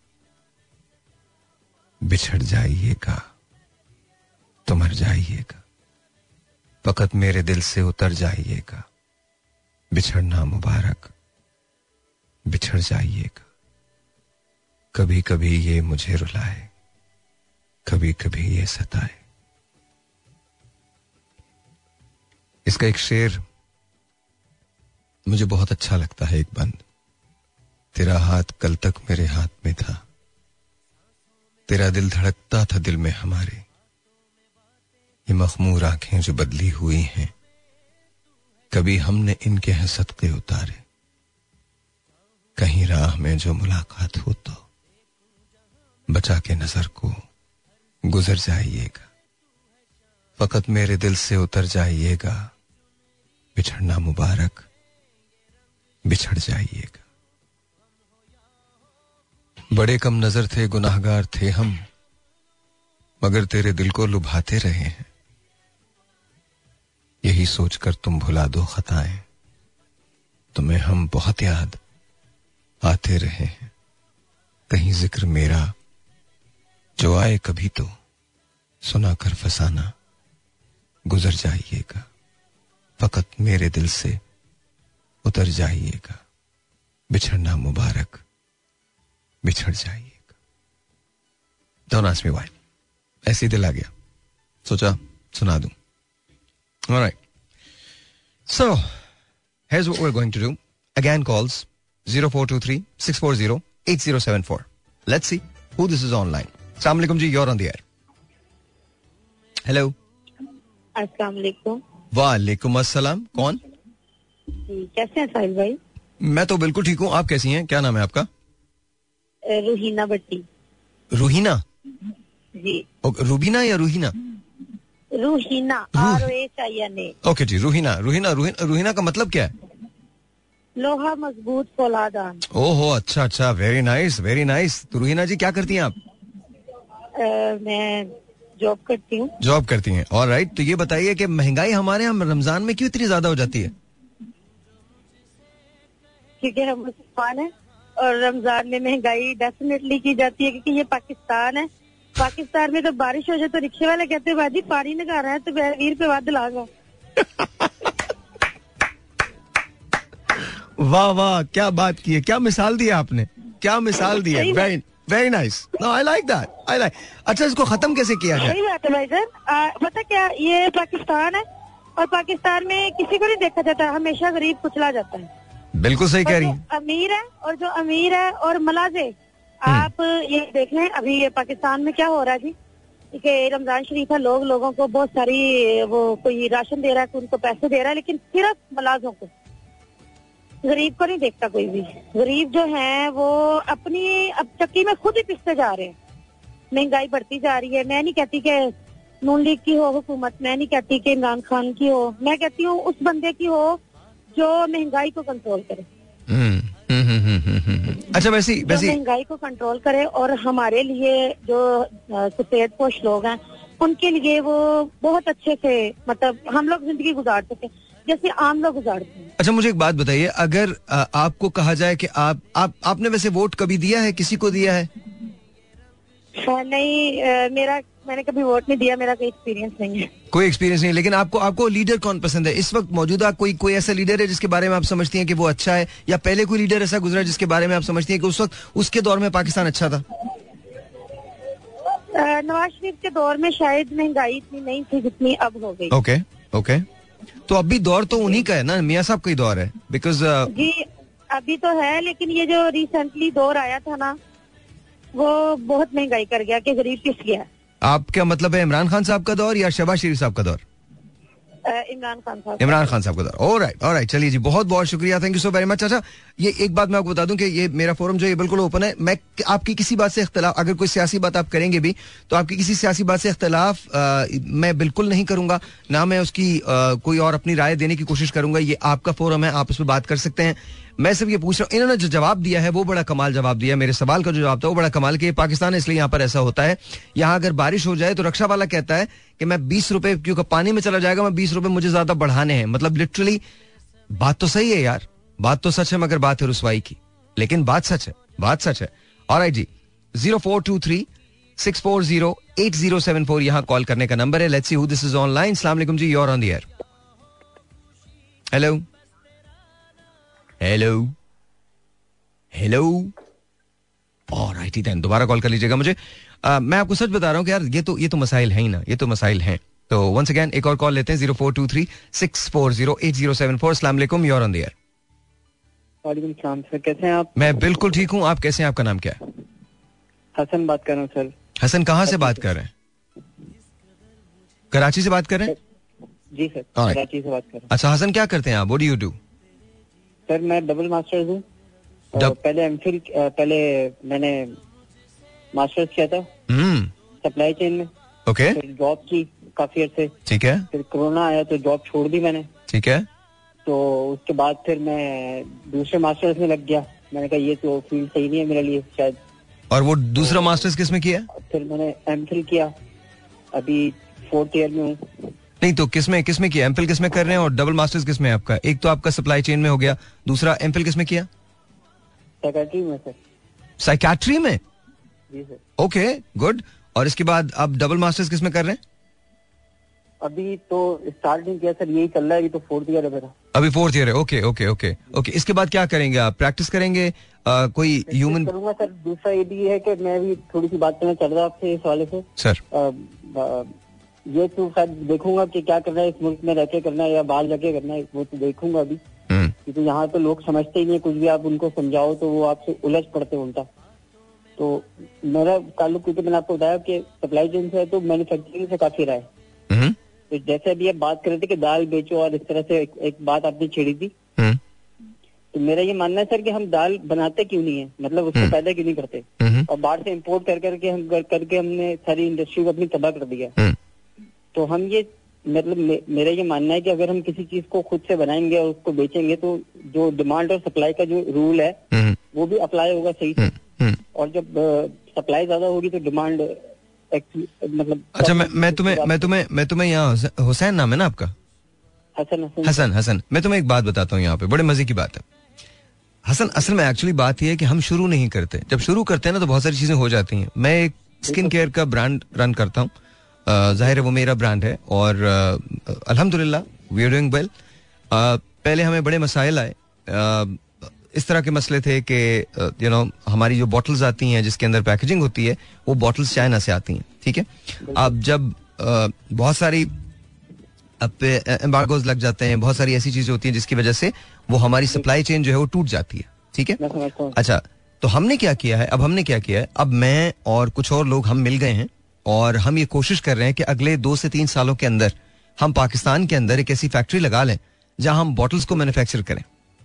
बिछड़ जाइएगा तो मर जाइएगा, फकत मेरे दिल से उतर जाइएगा, बिछड़ना मुबारक, बिछड़ जाइएगा। कभी कभी ये मुझे रुलाए, कभी कभी ये सताए। इसका एक शेर मुझे बहुत अच्छा लगता है, एक बंद। तेरा हाथ कल तक मेरे हाथ में था, तेरा दिल धड़कता था दिल में हमारे, ये मखमूर आंखें जो बदली हुई हैं, कभी हमने इनके हैं सदके उतारे। कहीं राह में जो मुलाकात हो तो बचा के नजर को गुजर जाइएगा, फकत मेरे दिल से उतर जाइएगा, बिछड़ना मुबारक, बिछड़ जाइएगा। बड़े कम नजर थे, गुनाहगार थे हम, मगर तेरे दिल को लुभाते रहे हैं। यही सोचकर तुम भुला दो खताएं, तुम्हें हम बहुत याद आते रहे हैं। कहीं जिक्र मेरा जो आए कभी तो सुनाकर फसाना, गुजर जाइएगा, फकत मेरे दिल से उतर जाइएगा, बिछड़ना मुबारक, बिछड़ जाइएगा। डोंट आस्क मी व्हाई, ऐसे दिल आ गया, सोचा सुना दूं। Alright. So, here's what we're going to do. Again, calls 0423-640-8074. Let's see who this is online. Assalamu alaikum ji, you're on the air. Hello. अस्सलाम वालेकुम। वालेकुम अस्सलाम। कौन? कैसे हैं साहिल भाई? मैं तो बिल्कुल ठीक हूँ, आप कैसी हैं? क्या नाम है आपका? रूहीना भट्टी। रूहीना जी। रूबीना या रूहीना? रूहीना, ROHINA। ओके जी, रूहीना का मतलब क्या है? लोहा मजबूत फौलादान। ओहो, अच्छा अच्छा, वेरी नाइस वेरी नाइस। तो रूहीना जी क्या करती हैं आप? मैं जॉब करती हूँ। जॉब करती हैं, ऑलराइट। तो ये बताइए कि महंगाई हमारे यहाँ रमजान में क्यों इतनी ज्यादा हो जाती है? क्योंकि हम मुसलमान हैं और रमजान में महंगाई डेफिनेटली की जाती है, क्योंकि ये पाकिस्तान है। पाकिस्तान में तो बारिश हो जाए तो रिक्शे वाले कहते हैं बाजी पानी लगा रहा है तो 20 रुपए बाद दिलाऊंगा। वाह वाह, क्या बात की है, क्या मिसाल दी आपने, क्या मिसाल दी है। Very very nice, no I like that, I like. अच्छा, इसको खत्म कैसे किया जाए? सही बात है भाईजान। पता क्या, ये पाकिस्तान है और पाकिस्तान में किसी को नहीं देखा जाता, हमेशा गरीब कुचला जाता है। बिल्कुल सही कह रही हैं। अमीर है और जो अमीर है और मलाजे, आप ये देख लें अभी ये पाकिस्तान में क्या हो रहा है जी, कि रमजान शरीफ है, लोगों को बहुत सारी वो कोई राशन दे रहा है, उनको पैसे दे रहा है, लेकिन सिर्फ मलाजों को, गरीब को नहीं देखता कोई भी। गरीब जो है वो अपनी अब चक्की में खुद ही पिसते जा रहे हैं। महंगाई बढ़ती जा रही है। मैं नहीं कहती कि नून लीग की हो हुकूमत, मैं नहीं कहती कि इमरान खान की हो, मैं कहती हूँ उस बंदे की हो जो महंगाई को कंट्रोल करे। अच्छा, वैसी महंगाई को कंट्रोल करे और हमारे लिए जो सफेद पोश लोग हैं उनके लिए वो बहुत अच्छे से, मतलब हम लोग जिंदगी गुजार सके जैसे आम लोग गुजारते हैं। अच्छा, मुझे एक बात बताइए, अगर आपको कहा जाए कि आपने वैसे वोट कभी दिया है, किसी को दिया है? नहीं, मेरा मैंने कभी वोट नहीं दिया, मेरा कोई एक्सपीरियंस नहीं है। कोई एक्सपीरियंस नहीं, लेकिन आपको लीडर कौन पसंद है इस वक्त मौजूदा? कोई ऐसा लीडर है जिसके बारे में आप समझती हैं कि वो अच्छा है, या पहले कोई लीडर ऐसा गुजरा जिसके बारे में आप समझती हैं कि उस वक्त उसके दौर में पाकिस्तान अच्छा था? नवाज शरीफ के दौर में शायद महंगाई इतनी नहीं थी जितनी अब हो गई। ओके तो अभी दौर तो उन्हीं का है ना, मियां साहब का ही दौर है, बिकॉज जी अभी तो है, लेकिन ये जो रिसेंटली दौर आया था ना, वो बहुत महंगाई कर गया कि गरीब पिस गया। आपका मतलब है इमरान खान साहब का दौर या शहबाज शरीफ साहब का दौर? इमरान खान साहब का दौर। ऑलराइट, चलिए जी, बहुत बहुत शुक्रिया, thank you so very much. अच्छा, ये एक बात मैं आपको बता दूं कि ये मेरा फोरम जो है बिल्कुल ओपन है। मैं आपकी किसी बात से इख्तिलाफ, अगर कोई सियासी बात आप करेंगे भी तो आपकी किसी सियासी बात से इख्तिलाफ मैं बिल्कुल नहीं करूंगा, ना मैं उसकी कोई और अपनी राय देने की कोशिश करूंगा। ये आपका फोरम है, आप उस पर बात कर सकते हैं। मैं सिर्फ ये पूछ रहा हूँ, इन्होंने जो जवाब दिया है वो बड़ा कमाल जवाब दिया, मेरे सवाल का जो जवाब था वो बड़ा कमाल कि पाकिस्तान है इसलिए यहाँ पर ऐसा होता है, यहाँ अगर बारिश हो जाए तो रक्षा वाला कहता है कि मैं 20 रुपए, क्योंकि पानी में चला जाएगा, मैं 20 रुपए मुझे ज्यादा बढ़ाने हैं। मतलब लिटरली बात तो सही है यार, बात तो सच है, मगर बात है रुसवाई की, लेकिन बात सच है। ऑलराइट जी, 0423-640-8074 यहाँ कॉल करने का नंबर है। Let's see who this is online. अस्सलाम वालेकुम जी, you're on the air. Hello alright then, दोबारा कॉल कर लीजिएगा मुझे। मैं आपको सच बता रहा हूँ कि यार ये तो मसाइल है ही ना, ये तो मसाइल हैं। तो वंस अगेन एक और कॉल लेते हैं, 0423-640-8074। अस्सलाम वालेकुम, you're on the air. वालेकुम सलाम सर, कैसे हैं आप? मैं बिल्कुल ठीक हूँ, आप कैसे हैं? आपका नाम क्या है? हसन बात कर रहा हूँ सर। हसन कहाँ से बात कर रहे हैं? कराची से बात कर रहे हैं? जी सर, कराची से बात कर रहे हैं। अच्छा हसन, क्या करते हैं आप? What do you do? Sir मैं डबल मास्टर्स हूँ। पहले एमफिल, पहले मैंने मास्टर्स किया था सप्लाई चेन में। ओके। फिर जॉब की काफी अर्से। ठीक है। फिर कोरोना आया तो जॉब छोड़ दी मैंने। ठीक है। तो उसके बाद फिर मैं दूसरे मास्टर्स में लग गया। मैंने कहा ये तो फील्ड सही नहीं है मेरे लिए शायद। और वो दूसरा मास्टर्स किस में किया? फिर मैंने एमफिल किया, अभी 4th ईयर में हूँ। नहीं तो किसमें किया? एमफिल किसमें कर रहे हैं और डबल मास्टर्स किसमें है आपका? एक तो आपका सप्लाई चेन में हो गया, दूसरा एमफिल किसमें किया? साइकियाट्री में सर। साइकियाट्री में? जी सर। Okay good. और इसके बाद आप डबल मास्टर्स किसमें कर रहे हैं? अभी तो स्टार्ट नहीं किया सर, यही चल रहा है, ये तो 4th ईयर है मेरा। अभी 4th ईयर है। ओके। इसके बाद क्या करेंगे आप? प्रैक्टिस करेंगे? कोई ह्यूमन करूंगा सर। दूसरा ये भी है कि मैं भी थोड़ी सी बात करना चाह रहा था आपसे इस हवाले से सर। ये तो शायद देखूंगा कि क्या करना है, इस मुल्क में रह के करना है या बाहर जाके करना है, वो तो देखूंगा अभी। क्योंकि यहाँ तो लोग समझते ही नहीं, कुछ भी आप उनको समझाओ तो वो आपसे उलझ पड़ते उल्टा। तो मेरा ताल्लुक, क्योंकि मैंने आपको बताया कि सप्लाई चेन से है तो मैन्युफैक्चरिंग से काफी रहा है। तो जैसे अभी आप बात कर रहे थे कि दाल बेचो और इस तरह से एक बात आपने छेड़ी थी, तो मेरा ये मानना है सर कि हम दाल बनाते क्यों नहीं है, मतलब उसको पैदा क्यों नहीं करते, और बाहर से इम्पोर्ट करके हमने सारी इंडस्ट्री को अपनी तबाह कर दिया। तो हम ये मतलब मेरा ये मानना है कि अगर हम किसी चीज को खुद से बनाएंगे और उसको बेचेंगे तो जो डिमांड और सप्लाई का जो रूल है वो भी अप्लाई होगा सही से। और जब सप्लाई ज्यादा होगी तो डिमांड मतलब। अच्छा, मैं तुम्हें यहाँ, हुसैन नाम है ना आपका? हसन। मैं तुम्हें एक बात बताता हूँ यहाँ पे, बड़े मजे की बात है हसन। असल में एक्चुअली बात यह है कि हम शुरू नहीं करते, जब शुरू करते हैं ना तो बहुत सारी चीजें हो जाती हैं। मैं एक स्किन केयर का ब्रांड रन करता हूँ, जाहिर है वो मेरा ब्रांड है, और अल्हम्दुलिल्लाह वी आर डूइंग वेल। पहले हमें बड़े मसाइल आए, इस तरह के मसले थे कि हमारी जो बॉटल्स आती हैं जिसके अंदर पैकेजिंग होती है वो बॉटल्स चाइना से आती हैं, ठीक है। अब जब बहुत सारी अब पे एम्बार्गोज लग जाते हैं, बहुत सारी ऐसी चीजें होती हैं जिसकी वजह से वो हमारी सप्लाई चेन जो है वो टूट जाती है, ठीक है। अच्छा, तो हमने क्या किया है, अब मैं और कुछ और लोग हम मिल गए हैं और हम ये कोशिश कर रहे हैं कि अगले 2 से 3 सालों के अंदर हम पाकिस्तान के अंदर एक ऐसी फैक्ट्री लगा लें जहां हम बॉटल्स को मैन्युफैक्चर करें।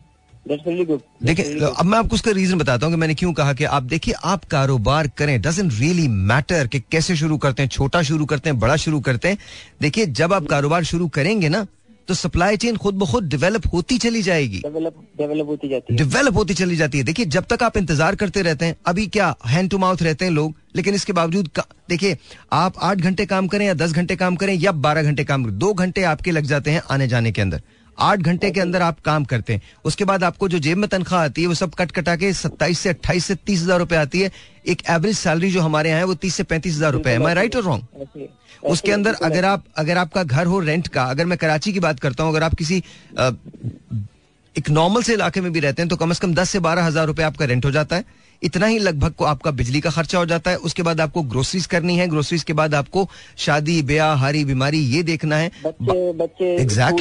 देखिए, अब मैं आपको उसका रीजन बताता हूँ कि मैंने क्यों कहा कि आप देखिए, आप कारोबार करें, डजंट रियली मैटर कि कैसे शुरू करते हैं, छोटा शुरू करते हैं, बड़ा शुरू करते हैं। देखिए, जब आप कारोबार शुरू करेंगे ना तो सप्लाई चेन खुद ब खुद डेवलप होती चली जाएगी, डेवलप होती चली जाती है। देखिए, जब तक आप इंतजार करते रहते हैं, अभी क्या हैंड टू माउथ रहते हैं लोग, लेकिन इसके बावजूद देखिए, आप 8 घंटे काम करें या 10 घंटे काम करें या 12 घंटे काम करें, 2 घंटे आपके लग जाते हैं आने जाने के अंदर। 8 घंटे के अंदर आप काम करते हैं, उसके बाद आपको जो जेब में तनख्वाह आती है वो सब कट कटा के 27 से 28 से 30,000 रुपए आती है. एक एवरेज सैलरी जो हमारे यहाँ है वो 30 से 35,000 रुपए है. एम आई राइट और रॉन्ग? उसके अंदर अगर आपका घर हो रेंट का, अगर मैं कराची की बात करता हूँ, अगर आप किसी एक नॉर्मल से इलाके में भी रहते हैं तो कम से कम 10 से 12,000 रुपए आपका रेंट हो जाता है. इतना ही लगभग को आपका बिजली का खर्चा हो जाता है. उसके बाद आपको ग्रोसरीज करनी है, ग्रोसरीज के बाद आपको शादी ब्याह हारी बीमारी ये देखना है. बच्चे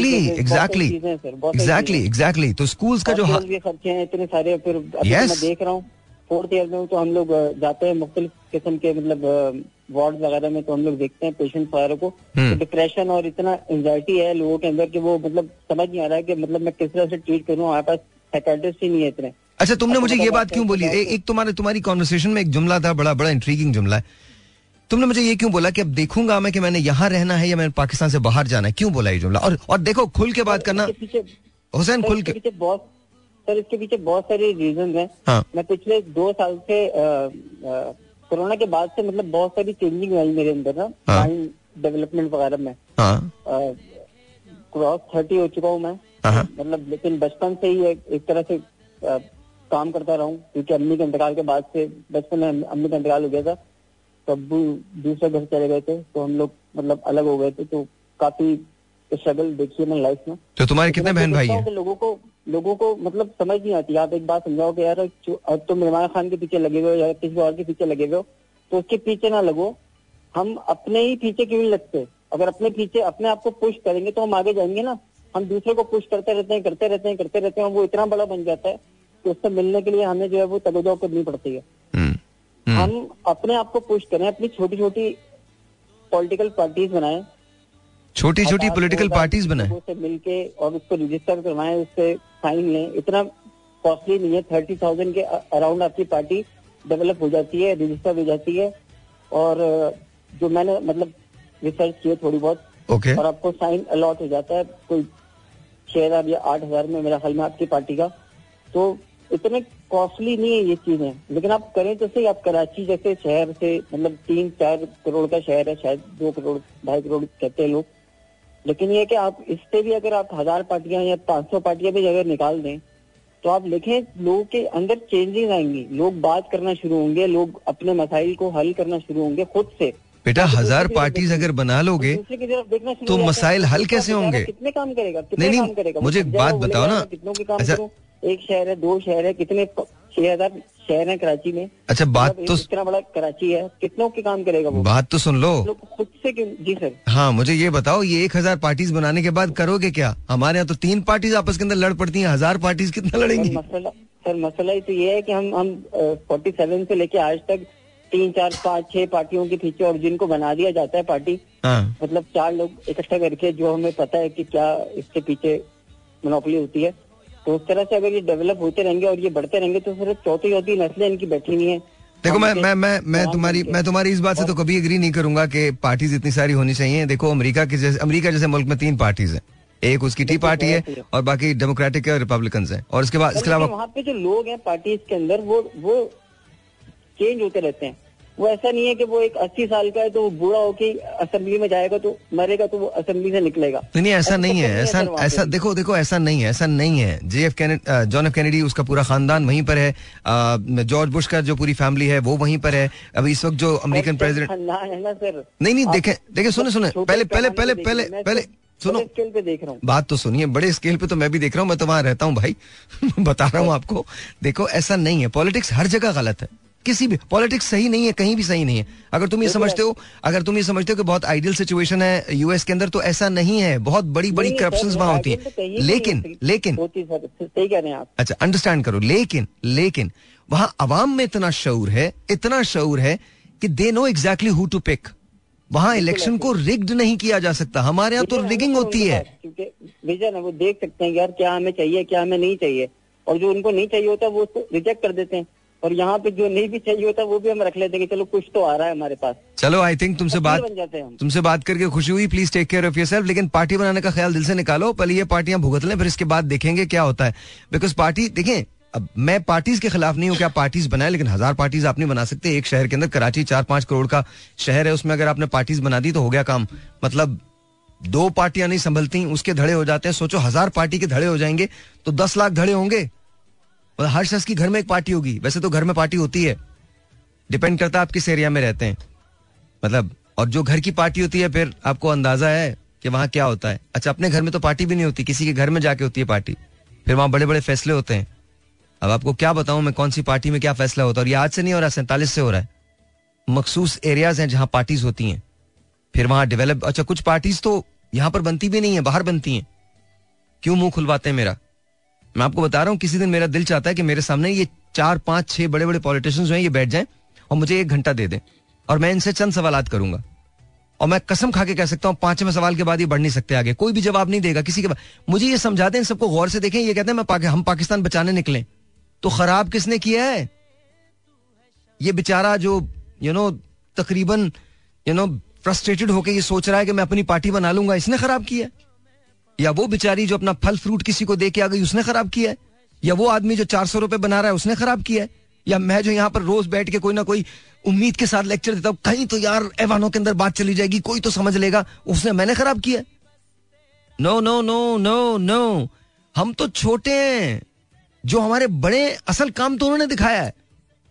एग्जैक्टली. तो स्कूल्स का जो खर्चे हैं इतने सारे. फिर मैं देख रहा हूँ 4th ईयर में तो हम लोग जाते हैं मुख्तलिफ किस्म के मतलब वार्ड वगैरह में, तो हम लोग देखते हैं पेशेंट वगैरह को. तो डिप्रेशन और इतना एंजाइटी है लोगों के अंदर कि वो मतलब समझ नहीं आ रहा है कि मतलब मैं किस तरह से ट्रीट करूँ. हमारे पास साइकियाट्रिस्ट ही नहीं है इतने. अच्छा, तुमने मुझे ये बात क्यों बोली? एक तुम्हारी कॉन्वर्सेशन में एक जुमला था, बड़ा इंट्रीगिंग जुमला है. तुमने मुझे ये क्यों बोला कि अब देखूंगा मैं कि मैंने यहाँ रहना है या मैंने पाकिस्तान से बाहर जाना है? क्यों बोला ये जुमला? और देखो खुल के बात करना हुसैन, खुल के. सर इसके पीछे बहुत सारे रीजन हैं. हाँ. मैं पिछले 2 साल से कोरोना के बाद से मतलब बहुत सारी चेंजिंग आई मेरे अंदर ना, माइंड डेवलपमेंट वगैरह में. क्रॉस 30 हो चुका हूँ मैं. मतलब लेकिन बचपन से ही एक तरह से काम करता रहा हूँ, क्योंकि अम्मी के इंतकाल के बाद से, बचपन में अम्मी का इंतकाल हो गया था तो अब्बू दूसरे घर चले गए थे, तो हम लोग मतलब अलग हो गए थे. तो काफी स्ट्रगल देखी है मैंने लाइफ में. तो तुम्हारे कितने बहन भाई हैं? लोगों को मतलब समझ नहीं आती. आप एक बात समझाओ कि यार अब तुम इमरान खान के पीछे लगे हुए हो या किसी और के पीछे लगे हुए हो, तो उसके पीछे ना लगो. हम अपने ही पीछे क्यों नहीं लगते? अगर अपने आप को पुश करेंगे तो हम आगे जाएंगे ना. हम दूसरे को पुश करते रहते हैं और वो इतना बड़ा बन जाता है कि उससे मिलने के लिए हमें जो है वो तगजो करनी पड़ती है. हम अपने आप को पुश करें, अपनी छोटी छोटी पॉलिटिकल पार्टीज बनाएं, छोटी पॉलिटिकल पार्टीज बनाएं, उससे मिलके और उसको रजिस्टर करवाएं, उससे साइन लें. इतना कॉस्टली नहीं है. 30,000 के अराउंड आपकी पार्टी डेवलप हो जाती है, रजिस्टर हो जाती है. और जो मैंने मतलब रिसर्च किया थोड़ी बहुत, और आपको साइन अलॉट हो जाता है कोई 6,000 या 8,000 में मेरा ख्याल में आपकी पार्टी का. तो इतने कॉस्टली नहीं है ये चीजें, लेकिन आप करें तो सही. आप कराची जैसे शहर से मतलब 3-4 करोड़ का शहर है, शायद 2 करोड़ 2.5 करोड़ कहते हैं लोग, लेकिन ये कि आप इससे भी अगर आप 1000 पार्टियां या 500 पार्टियां भी अगर निकाल दें तो आप देखें लोगों के अंदर चेंजेस आएंगी. लोग बात करना शुरू होंगे, लोग अपने मसाइल को हल करना शुरू होंगे खुद से. बेटा 1000 पार्टीज अगर बना लोगे तो मसाइल हल कैसे होंगे? कितने काम करेगा? नहीं, मुझे एक बात बताओ ना. कितनों के काम करूं? एक शहर है, 2 शहर है, कितने 6,000 शहर है कराची में. अच्छा, बात तो इतना बड़ा कराची है, कितनों के काम करेगा वो? बात तो सुन लो खुद से. जी सर. हाँ, मुझे ये बताओ, ये 1000 पार्टीज बनाने के बाद करोगे क्या? हमारे यहाँ तो 3 पार्टीज आपस के अंदर लड़ पड़ती हैं, 1000 पार्टीज कितना लड़ेंगी? मसला ही तो ये है कि हम 47 से लेके आज तक 3, 4, 5, 6 पार्टियों के पीछे, और जिनको बना दिया जाता है पार्टी, मतलब 4 लोग इकट्ठा करके, जो हमें पता है कि क्या इसके पीछे मोनोपोली होती है. तो उस तरह से अगर ये डेवलप होते रहेंगे और ये बढ़ते रहेंगे तो फिर चौथी नस्लें इनकी बैठी हुई हैं. देखो, मैं तुम्हारी इस बात से तो कभी एग्री नहीं करूंगा कि पार्टीज इतनी सारी होनी चाहिए. देखो, अमेरिका जैसे मुल्क में 3 पार्टीज हैं. एक उसकी टी पार्टी है और बाकी डेमोक्रेटिक है और रिपब्लिकन है. और इसके अलावा वहाँ पे जो लोग हैं पार्टीज के अंदर वो चेंज होते रहते हैं. वो ऐसा नहीं है कि वो एक 80 साल का है तो वो बूढ़ा होके असेंबली में जाएगा तो मरेगा तो वो असेंबली से निकलेगा. नहीं, ऐसा नहीं है. ऐसा देखो ऐसा नहीं है. जॉन एफ कैनेडी, उसका पूरा खानदान वहीं पर है. जॉर्ज बुश का जो पूरी फैमिली है वो वहीं पर है. अभी इस वक्त जो अमेरिकन प्रेसिडेंट है ना सर. नहीं, देखे सुने पहले सुनो, स्केल पे देख रहा हूँ. बात तो सुनिए. बड़े स्केल पे तो मैं भी देख रहा हूँ, मैं तो वहां रहता हूँ भाई. बता रहा हूँ आपको. देखो, ऐसा नहीं है. पॉलिटिक्स हर जगह गलत है. किसी भी पॉलिटिक्स सही नहीं है, कहीं भी सही नहीं है. अगर तुम ये समझते हो कि बहुत आइडियल सिचुएशन है यूएस के अंदर, तो ऐसा नहीं है. बहुत बड़ी करप्शंस वहां होती है. लेकिन सही कह रहे हैं आप. अच्छा, अंडरस्टैंड करो. लेकिन वहां अवाम में इतना शऊर है कि they know exactly who to pick. वहां इलेक्शन को रिग्ड नहीं किया जा सकता. हमारे यहाँ तो रिगिंग होती है. क्योंकि विजन है, वो देख सकते हैं यार क्या हमें चाहिए, क्या हमें नहीं चाहिए, और जो उनको नहीं चाहिए होता वो उसको रिजेक्ट कर देते हैं. और यहाँ पे जो नहीं भी चाहिए होता वो भी हम रख लेते हैं कि चलो कुछ तो आ रहा है हमारे पास. चलो, आई थिंक तुमसे बात करके खुशी हुई. Please take care of yourself. लेकिन पार्टी बनाने का ख्याल दिल से निकालो. पहले ये पार्टियां भुगत लें, फिर इसके बाद देखेंगे क्या होता है. बिकॉज पार्टी, देखें, अब मैं पार्टीज के खिलाफ नहीं हूँ कि आप पार्टीज बनाए, लेकिन 1000 पार्टीज आप नहीं बना सकते. एक शहर के अंदर, कराची 4-5 करोड़ का शहर है, उसमें अगर आपने पार्टीज बना दी तो हो गया काम. मतलब 2 पार्टियां नहीं संभलती, उसके धड़े हो जाते हैं. सोचो 1000 पार्टी के धड़े हो जाएंगे तो 10 लाख धड़े होंगे. मतलब हर शख्स की घर में एक पार्टी होगी. वैसे तो घर में पार्टी होती है, डिपेंड करता है आप किस एरिया में रहते हैं. मतलब और जो घर की पार्टी होती है फिर आपको अंदाजा है कि वहां क्या होता है. अच्छा, अपने घर में तो पार्टी भी नहीं होती, किसी के घर में जाके होती है पार्टी. फिर वहां बड़े बड़े फैसले होते हैं. अब आपको क्या बताऊं मैं कौन सी पार्टी में क्या फैसला होता है. और ये आज से नहीं हो रहा, 47 से हो रहा है. मखसूस एरियाज हैं जहां पार्टीज होती हैं, फिर वहां डेवलप. अच्छा, कुछ पार्टीज तो यहां पर बनती भी नहीं है, बाहर बनती हैं. क्यों मुंह खुलवाते हैं मेरा? मैं आपको बता रहा हूं, किसी दिन मेरा दिल चाहता है कि मेरे सामने ये 4, 5, 6 बड़े बड़े पॉलिटिशियंस हैं, ये बैठ जाएं और मुझे 1 घंटा दे दें और मैं इनसे चंद सवालात करूंगा. और मैं कसम खा के कह सकता हूं 5वें सवाल के बाद ये बढ़ नहीं सकते आगे. कोई भी जवाब नहीं देगा किसी के बाद. मुझे ये समझाते हैं, सबको गौर से देखें. ये कहते हैं हम पाकिस्तान बचाने निकले. तो खराब किसने किया है? ये बेचारा जो तकरीबन फ्रस्ट्रेटेड होकर ये सोच रहा है कि मैं अपनी पार्टी बना लूंगा, इसने खराब किया है? या वो बेचारी जो अपना फल फ्रूट किसी को दे के आ गई, उसने खराब किया है? या वो आदमी जो 400 रुपए बना रहा है, उसने खराब किया है? या मैं जो यहाँ पर रोज बैठ के कोई ना कोई उम्मीद के साथ लेक्चर देता हूं, कहीं तो यार ऐवानों के अंदर बात चली जाएगी, कोई तो समझ लेगा, मैंने खराब किया? No no no no no. हम तो छोटे हैं, जो हमारे बड़े असल काम तो उन्होंने दिखाया है.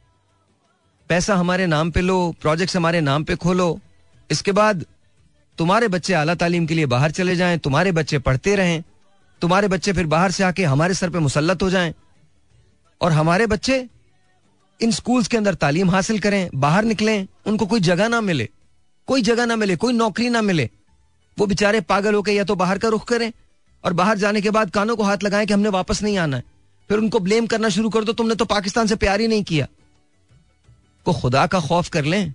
पैसा हमारे नाम पे लो, प्रोजेक्ट्स हमारे नाम पे खोलो, इसके बाद तुम्हारे बच्चे आला तालीम के लिए बाहर चले जाएं, तुम्हारे बच्चे पढ़ते रहें, तुम्हारे बच्चे फिर बाहर से आके हमारे सर पे मुसल्लत हो जाएं, और हमारे बच्चे इन स्कूल्स के अंदर तालीम हासिल करें, बाहर निकलें, उनको कोई जगह ना मिले, कोई जगह ना मिले, कोई नौकरी ना मिले. वो बेचारे पागल होकर या तो बाहर का रुख करें और बाहर जाने के बाद कानों को हाथ लगाएं कि हमने वापस नहीं आना है. फिर उनको ब्लेम करना शुरू कर दो, तुमने तो पाकिस्तान से प्यार ही नहीं किया. को खुदा का खौफ कर लें.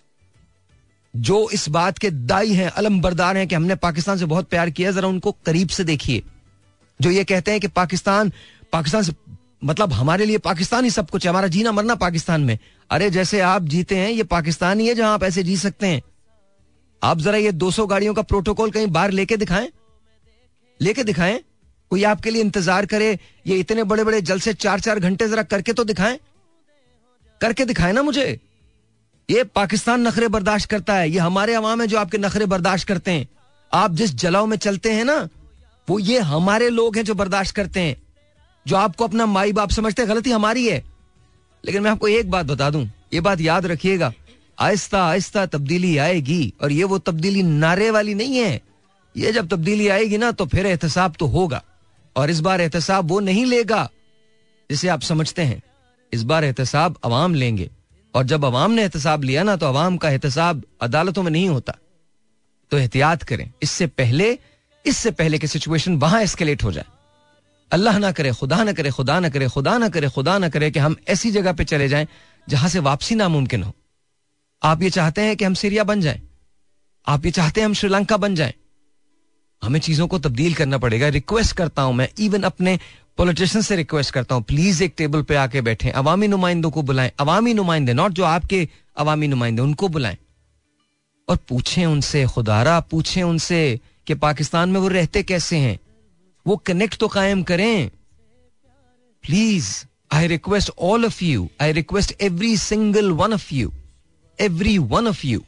जो इस बात के दाई हैं, अलम बरदार हैं कि हमने पाकिस्तान से बहुत प्यार किया, जरा उनको करीब से देखिए. जो ये कहते हैं कि पाकिस्तान से मतलब हमारे लिए पाकिस्तान ही सब कुछ है, हमारा जीना मरना पाकिस्तान में. अरे जैसे आप जीते हैं, ये पाकिस्तान ही है जहां आप ऐसे जी सकते हैं. आप जरा ये 200 गाड़ियों का प्रोटोकॉल कहीं बाहर लेके दिखाएं. कोई आपके लिए इंतजार करे. ये इतने बड़े बड़े जलसे 4-4 घंटे जरा करके तो दिखाएं ना मुझे. ये पाकिस्तान नखरे बर्दाश्त करता है, ये हमारे अवाम है जो आपके नखरे बर्दाश्त करते हैं. आप जिस जलाओ में चलते हैं ना, वो ये हमारे लोग हैं जो बर्दाश्त करते हैं. जो आपको अपना माई बाप समझते हैं, गलती हमारी है. लेकिन मैं आपको एक बात बता दूं, ये बात याद रखिएगा, आहिस्ता आहिस्ता तब्दीली आएगी. और ये वो तब्दीली नारे वाली नहीं है. ये जब तब्दीली आएगी ना, तो फिर एहतसाब तो होगा. और इस बार एहतसाब वो नहीं लेगा जिसे आप समझते हैं. इस बार एहतसाब अवाम लेंगे. और जब अवाम ने एहतसाब लिया ना, तो अवाम का एहतसाब अदालतों में नहीं होता. तो एहतियात करें, इससे पहले कि सिचुएशन वहां एस्केलेट हो जाए. अल्लाह ना करे, खुदा ना करे, खुदा ना करे, खुदा ना करे, खुदा ना करे कि हम ऐसी जगह पे चले जाएं जहां से वापसी नामुमकिन हो. आप ये चाहते हैं कि हम सीरिया बन जाएं, आप ये चाहते हैं हम श्रीलंका बन जाएं. हमें चीजों को तब्दील करना पड़ेगा. रिक्वेस्ट करता हूं मैं, इवन अपने पॉलिटिशियन से रिक्वेस्ट करता हूं, प्लीज एक टेबल पे आके बैठें, अवामी नुमाइंदों को बुलाएं. अवामी नुमाइंदे, नॉट जो आपके अवामी नुमाइंदे, उनको बुलाएं और पूछें उनसे, खुदारा पूछें उनसे कि पाकिस्तान में वो रहते कैसे हैं. वो कनेक्ट तो कायम करें. Please, I request all of you, I request every single one of you.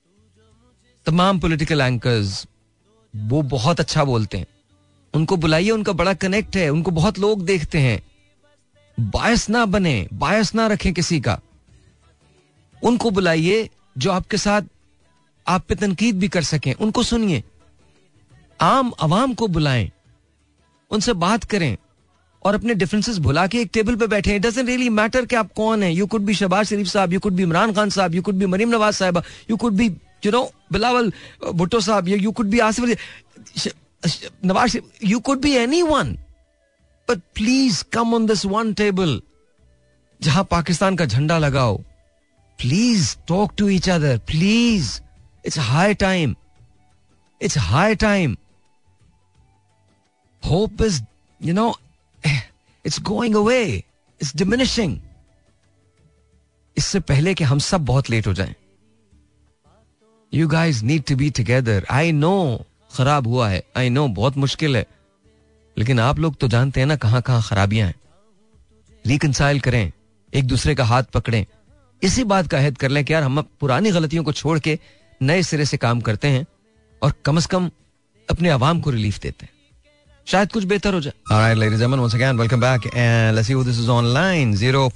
तमाम पॉलिटिकल एंकर्स वो बहुत अच्छा बोलते हैं, उनको बुलाइए, उनका बड़ा कनेक्ट है, उनको बहुत लोग देखते हैं. बायस ना बने, बायस ना रखें किसी का. उनको बुलाइए जो आपके साथ आप पे तनकीद भी कर सकें, उनको सुनिए. आम अवाम को बुलाएं, उनसे बात करें और अपने डिफरेंसेस भुला के एक टेबल पे बैठे. इट डजंट रियली मैटर कि आप कौन हैं. You could be Shahbaz Sharif sahab, you could be Imran Khan sahab, you could be Maryam Nawaz sahab, you could be Bilawal Bhutto sahab, you could be Asif Nawaz, you could be anyone, but please come on this one table जहां पाकिस्तान का झंडा लगाओ. Please talk to each other, please. It's high time. Hope is, it's going away. It's diminishing. इससे पहले कि हम सब बहुत लेट हो जाएं. You guys need to be together. I know खराब हुआ है, आई नो बहुत मुश्किल है, लेकिन आप लोग तो जानते हैं ना कहां कहां खराबियां हैं. रिकंसाइल करें, एक दूसरे का हाथ पकड़ें, इसी बात का अहद कर लें कि यार हम पुरानी गलतियों को छोड़ के नए सिरे से काम करते हैं और कम से कम अपने आवाम को रिलीफ देते हैं, शायद कुछ बेहतर हो जाए. Alright, ladies and gentlemen, once again, welcome back and let's see who this is online.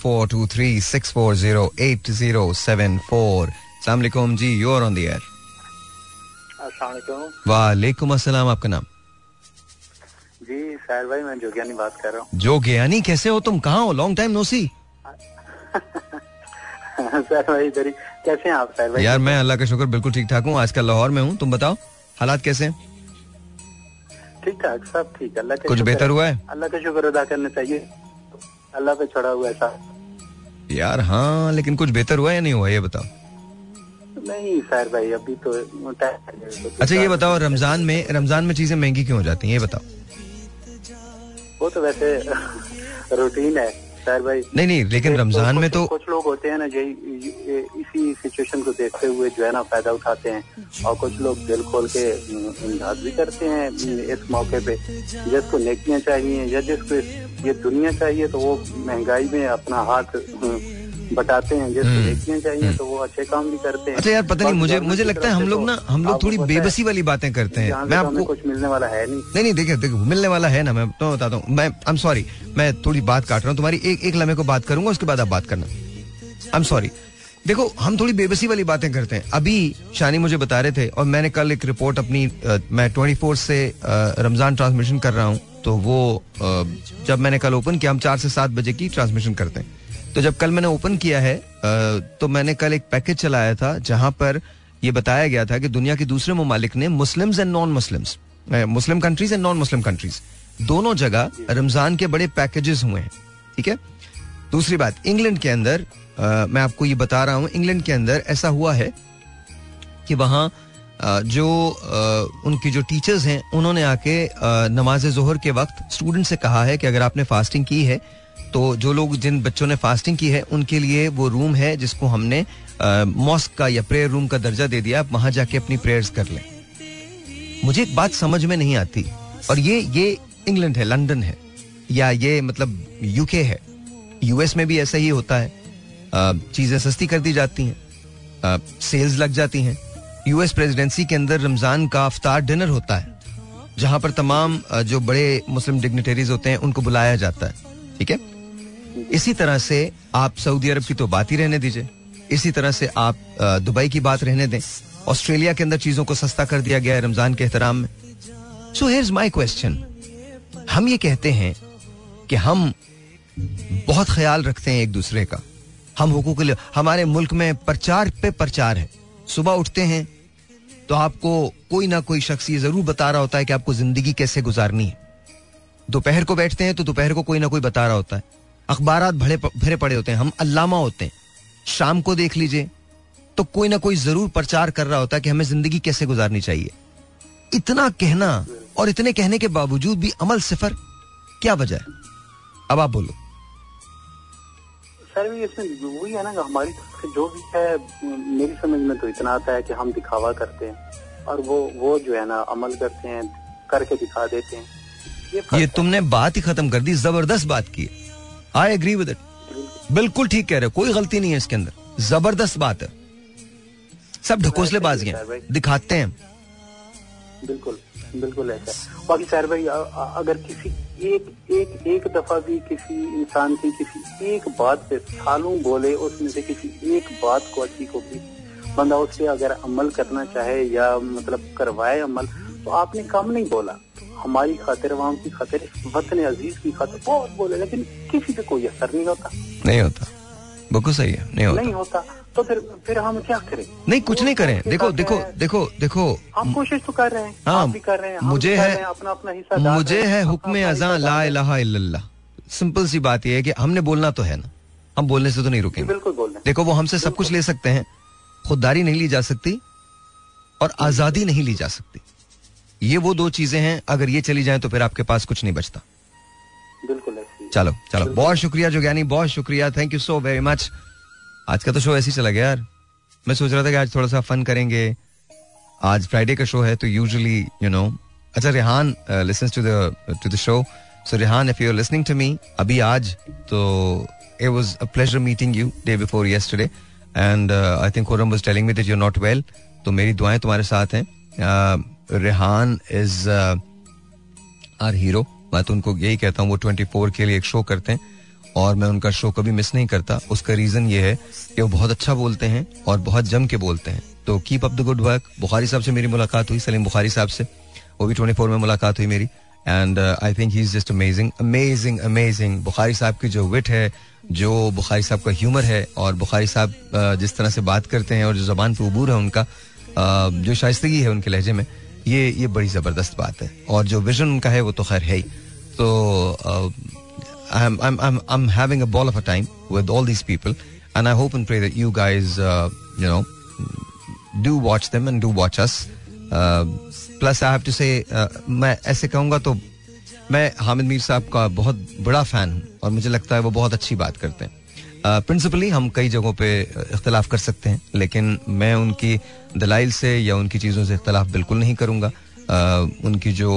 0423640874. Assalamu alaikum ji, you are on the air. अस्सलाम वालेकुम. वालेकुम अस्सलाम. आपका नाम? जी साहिल भाई, मैं जोगियानी बात कर रहा हूँ. जोगियानी, कैसे हो तुम? कहाँ हो? Long time no see. Sahil भाई इधर ही. कैसे हैं आप साहिल भाई? यार मैं अल्लाह का शुक्र बिल्कुल ठीक ठाक हूँ. आजकल लाहौर में हूँ. तुम बताओ हालात कैसे हैं? ठीक ठाक, सब ठीक. अल्लाह का कुछ बेहतर हुआ है? अल्लाह का शुक्र अदा करना चाहिए. अल्लाह पे छोड़ा हुआ है साहब. यार हाँ, लेकिन कुछ बेहतर हुआ या नहीं हुआ, ये बताओ. नहीं साहिल भाई, अभी तो. अच्छा ये बताओ, रमजान में चीजें महंगी क्यों हो जाती हैं, ये बताओ. वो तो वैसे रूटीन है साहिल भाई. नहीं, लेकिन रमजान में तो कुछ लोग होते हैं ना जो इसी सिचुएशन को देखते हुए जो है ना फायदा उठाते हैं, और कुछ लोग दिल खोल के इमदाद भी करते हैं इस मौके पे. जिसको नेकियां चाहिए या जिसको ये दुनिया चाहिए तो वो महंगाई में अपना हाथ बटाते हैं. जिसको नेकियां चाहिए तो वो अच्छे काम भी करते हैं. अच्छा यार, पता नहीं, मुझे लगता है हम लोग थोड़ी बेबसी वाली बातें करते हैं. मैं आपको कुछ मिलने वाला है नहीं, देखो मिलने वाला है ना. मैं तो बताता हूँ. मैं आई एम सॉरी, मैं थोड़ी बात काट रहा हूँ तुम्हारी. एक लम्हे को बात करूंगा, उसके बाद आप बात करना. I am sorry. देखो हम थोड़ी बेबसी वाली बातें करते हैं. अभी शानी मुझे बता रहे थे, और मैंने कल एक रिपोर्ट अपनी मैं 24 से रमजान ट्रांसमिशन कर रहा हूँ, तो वो जब मैंने कल ओपन किया, हम 4 से 7 बजे की ट्रांसमिशन करते हैं. तो जब कल मैंने ओपन किया है तो मैंने कल एक पैकेज चलाया था जहां पर ये बताया गया था कि दुनिया के दूसरे ममालिक ने Muslims and non Muslims, Muslim countries and non Muslim countries, दोनों जगह रमजान के बड़े पैकेजेस हुए हैं. ठीक है. दूसरी बात, इंग्लैंड के अंदर मैं आपको ये बता रहा हूं, इंग्लैंड के अंदर ऐसा हुआ है कि वहां जो उनकी जो टीचर्स हैं उन्होंने आके नमाज ज़ोहर के वक्त स्टूडेंट से कहा है कि अगर आपने फास्टिंग की है तो जो लोग, जिन बच्चों ने फास्टिंग की है, उनके लिए वो रूम है जिसको हमने मॉस्क का या प्रेयर रूम का दर्जा दे दिया, आप वहां जाके अपनी प्रेयर्स कर लें. मुझे एक बात समझ में नहीं आती, और ये इंग्लैंड है, लंदन है, या ये मतलब यूके है. यूएस में भी ऐसा ही होता है. चीजें सस्ती कर दी जाती हैं, सेल्स लग जाती हैं. यूएस प्रेसिडेंसी के अंदर रमजान का अफ्तार डिनर होता है, जहां पर तमाम जो बड़े मुस्लिम डिग्निटरीज होते हैं उनको बुलाया जाता है. ठीक है. इसी तरह से आप सऊदी अरब की तो बात ही रहने दीजिए, इसी तरह से आप दुबई की बात रहने दें. ऑस्ट्रेलिया के अंदर चीजों को सस्ता कर दिया गया है रमजान के एहतराम में. So here's my question. हम ये कहते हैं कि हम बहुत ख्याल रखते हैं एक दूसरे का, हम हुकूक के लिए, हमारे मुल्क में प्रचार पे प्रचार है. सुबह उठते हैं तो आपको कोई ना कोई शख्स ये जरूर बता रहा होता है कि आपको जिंदगी कैसे गुजारनी है. दोपहर को बैठते हैं तो दोपहर को कोई ना कोई बता रहा होता है. अखबारात भरे पड़े होते हैं, हम अल्लामा होते हैं. शाम को देख लीजिए तो कोई ना कोई जरूर प्रचार कर रहा होता है कि हमें जिंदगी कैसे गुजारनी चाहिए. इतना कहना और इतने कहने के बावजूद भी अमल सिफर, क्या वजह है? अब आप बोलो. सर इसमें वही है ना, हमारी जो भी है, मेरी समझ में तो इतना आता है कि हम दिखावा करते हैं और वो जो है ना अमल करते हैं, करके दिखा देते हैं. ये तुमने बात ही खत्म कर दी, जबरदस्त बात की. I agree with it. बिल्कुल ठीक कह रहे हो, कोई गलती नहीं है इसके अंदर. जबरदस्त बात है. सब ढकोसलेबाजियां दिखाते हैं. बिल्कुल ऐसा. बाकी सर भाई, अगर किसी एक दफा भी किसी इंसान की किसी एक बात पे सालों बोले, उसमें से किसी एक बात को अच्छी को भी बंदा उस पे अगर अमल करना चाहे या मतलब करवाए अमल, तो आपने कम नहीं बोला. हमारी खातिर, अवाम की खातिर, वतन अजीज की खातिर बहुत बोले, लेकिन किसी पे कोई असर नहीं होता. बिल्कुल सही है, नहीं होता. तो फिर हम क्या करें? नहीं, कुछ नहीं करें. देखो हम कोशिश तो कर रहे हैं, हाँ, आप भी कर रहे हैं, मुझे है अपना हिस्सा. मुझे है हुक्म अज़ां ला इलाहा इल्लल्लाह. सिंपल सी बात यह है कि हमने बोलना तो है ना, हम बोलने से तो नहीं रुकेंगे. बिल्कुल बोलना. देखो वो हमसे सब कुछ ले सकते हैं, खुददारी नहीं ली जा सकती और आजादी नहीं ली जा सकती. ये वो दो चीजें हैं, अगर ये चली जाए तो फिर आपके पास कुछ नहीं बचता. बिल्कुल. चलो बहुत शुक्रिया जोगियानी, बहुत शुक्रिया. Thank you so very much. आज का तो शो ऐसे ही चला गया यार. मैं सोच रहा था कि आज थोड़ा सा फन करेंगे. आज फ्राइडे का शो है तो यूजुअली अच्छा, Rehan listens to the show. So Rehan, if you are listening to me अभी आज, तो it was a pleasure meeting you day before yesterday, and I think Khurram was telling me that you are not well. तो मेरी दुआएं तुम्हारे साथ हैं. Rehan is our hero. मैं तो उनको यही कहता हूँ, वो 24 के लिए एक शो करते हैं और मैं उनका शो कभी मिस नहीं करता. उसका रीजन ये है कि वो बहुत अच्छा बोलते हैं और बहुत जम के बोलते हैं. तो keep up the good work. Bukhari sahab से मेरी मुलाकात हुई, सलीम बुखारी साहब से, वो भी 24 में मुलाकात हुई मेरी. And I think he is just amazing amazing amazing. Bukhari sahab की जो विट है, जो बुखारी साहब का ह्यूमर है, और बुखारी साहब जिस तरह से बात करते हैं और जो जबान पे उबूर है उनका, जो शाइस्तगी है उनके लहजे में, ये बड़ी जबरदस्त बात है. और जो विजन उनका है वो तो खैर है ही. तो I'm having a ball of a time with all these people, and I hope and pray that you guys do watch them and do watch us. Plus I have to say, मैं ऐसे कहूँगा तो मैं हामिद मीर साहब का बहुत बड़ा फैन हूँ और मुझे लगता है वो बहुत अच्छी बात करते हैं. प्रिंसिपली हम कई जगहों पे इख्तलाफ कर सकते हैं, लेकिन मैं उनकी दलाइल से या उनकी चीज़ों से इख्तलाफ बिल्कुल नहीं करूँगा. उनकी जो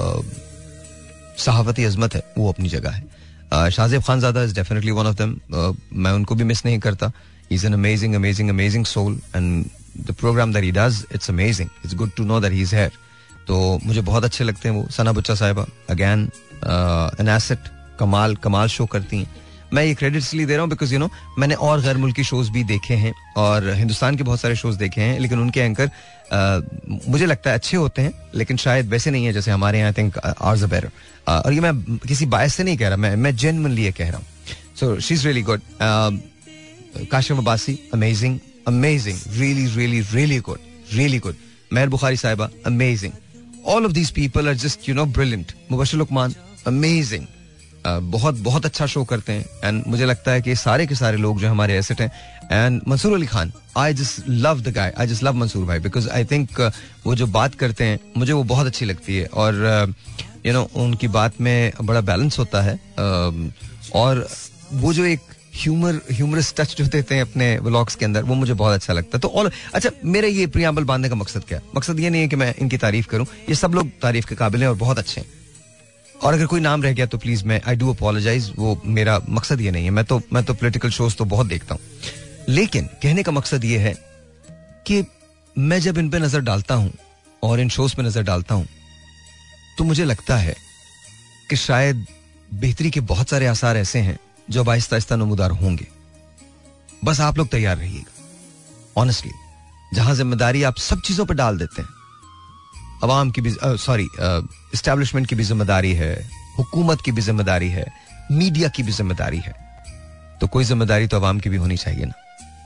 सहाफती अजमत है वो अपनी जगह है. Shahzeb Khanzada is definitely one of them. मैं उनको भी मिस नहीं करता. He is an amazing amazing amazing soul, and the programme that he does, it's amazing. It's good to know that he is here. तो मुझे बहुत अच्छे लगते हैं वो. Sana Bucha sahiba again an asset. कमाल शो करती हैं. मैं ये क्रेडिट इसलिए दे रहा हूँ बिकॉज मैंने और गैर मुल्की शोज भी देखे हैं और हिंदुस्तान के बहुत सारे शोज देखे हैं, लेकिन उनके एंकर मुझे लगता है अच्छे होते हैं, लेकिन शायद वैसे नहीं है जैसे हमारे यहाँ. I think ours are better. और ये मैं किसी बायस से नहीं कह रहा, मैं जेन्युइनली ये कह रहा हूँ. So she is really good. Kashif Abbasi amazing amazing, really really really good, really good. Meher Bukhari sahiba amazing. All of these people are just brilliant. Mubashir Luqman amazing. बहुत बहुत अच्छा शो करते हैं. एंड मुझे लगता है कि सारे के सारे लोग जो हमारे एसेट हैं. And Mansoor Ali Khan, I just love the guy, I just love Mansoor भाई, बिकॉज आई थिंक वो जो बात करते हैं मुझे वो बहुत अच्छी लगती है. और उनकी बात में बड़ा बैलेंस होता है. और वो जो एक ह्यूमरस टच जो देते हैं अपने व्लॉग्स के अंदर, वो मुझे बहुत अच्छा लगता है. तो अच्छा, मेरा ये प्रियम्बल बांधने का मकसद क्या है? मकसद ये नहीं है कि मैं इनकी तारीफ करूं. ये सब लोग तारीफ के काबिल हैं और बहुत अच्छे हैं. और अगर कोई नाम रह गया तो प्लीज मैं आई डू अपोलोजाइज. वो मेरा मकसद ये नहीं है. मैं तो पॉलिटिकल शोज तो बहुत देखता हूँ, लेकिन कहने का मकसद ये है कि मैं जब इन पे नजर डालता हूँ और इन शोज पे नजर डालता हूँ तो मुझे लगता है कि शायद बेहतरी के बहुत सारे आसार ऐसे हैं जो अब आहिस्ता आहिस्ता नमूदार होंगे. बस आप लोग तैयार रहिएगा. ऑनेस्टली, जहां जिम्मेदारी आप सब चीजों पर डाल देते हैं, अवाम की भी एस्टैब्लिशमेंट की भी जिम्मेदारी है, हुकूमत की भी जिम्मेदारी है, मीडिया की भी जिम्मेदारी है, तो कोई जिम्मेदारी तो अवाम की भी होनी चाहिए ना.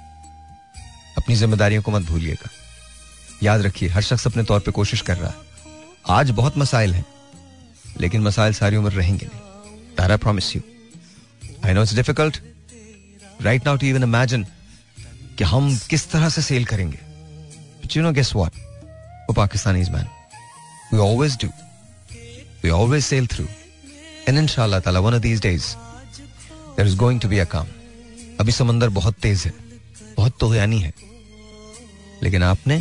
अपनी जिम्मेदारियों को मत भूलिएगा. याद रखिए, हर शख्स अपने तौर पे कोशिश कर रहा है. आज बहुत मसाइल हैं, लेकिन मसाइल सारी उम्र रहेंगे नहीं. That I promise you. I know it's difficult right now to even imagine कि हम किस तरह से सेल करेंगे. But you know, guess what? वो Pakistanis man. We always do. We always sail through. And inshallah ta'ala, one of these days, there is going to be a calm. अभी समंदर बहुत तेज है, बहुत तुग़यानी है, लेकिन आपने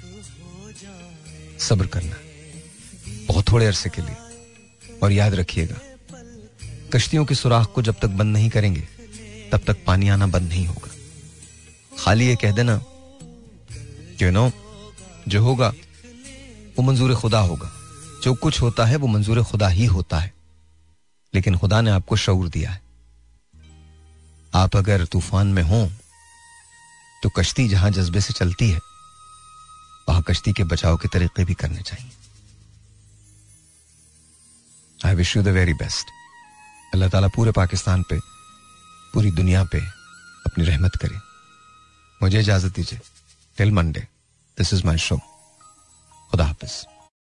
सब्र करना बहुत थोड़े अरसे के लिए. और याद रखिएगा, कश्तियों के सुराख को जब तक बंद नहीं करेंगे तब तक पानी आना बंद नहीं होगा. खाली ये कह देना कि जो होगा वो मंजूर खुदा होगा. जो कुछ होता है वो मंजूर खुदा ही होता है, लेकिन खुदा ने आपको शऊर दिया है. आप अगर तूफान में हो तो कश्ती जहां जज्बे से चलती है वहां कश्ती के बचाव के तरीके भी करने चाहिए. I wish you the very best. अल्लाह ताला पूरे पाकिस्तान पे, पूरी दुनिया पे अपनी रहमत करे. मुझे इजाजत दीजिए. Till Monday, this is my show. खुदा हाफिज.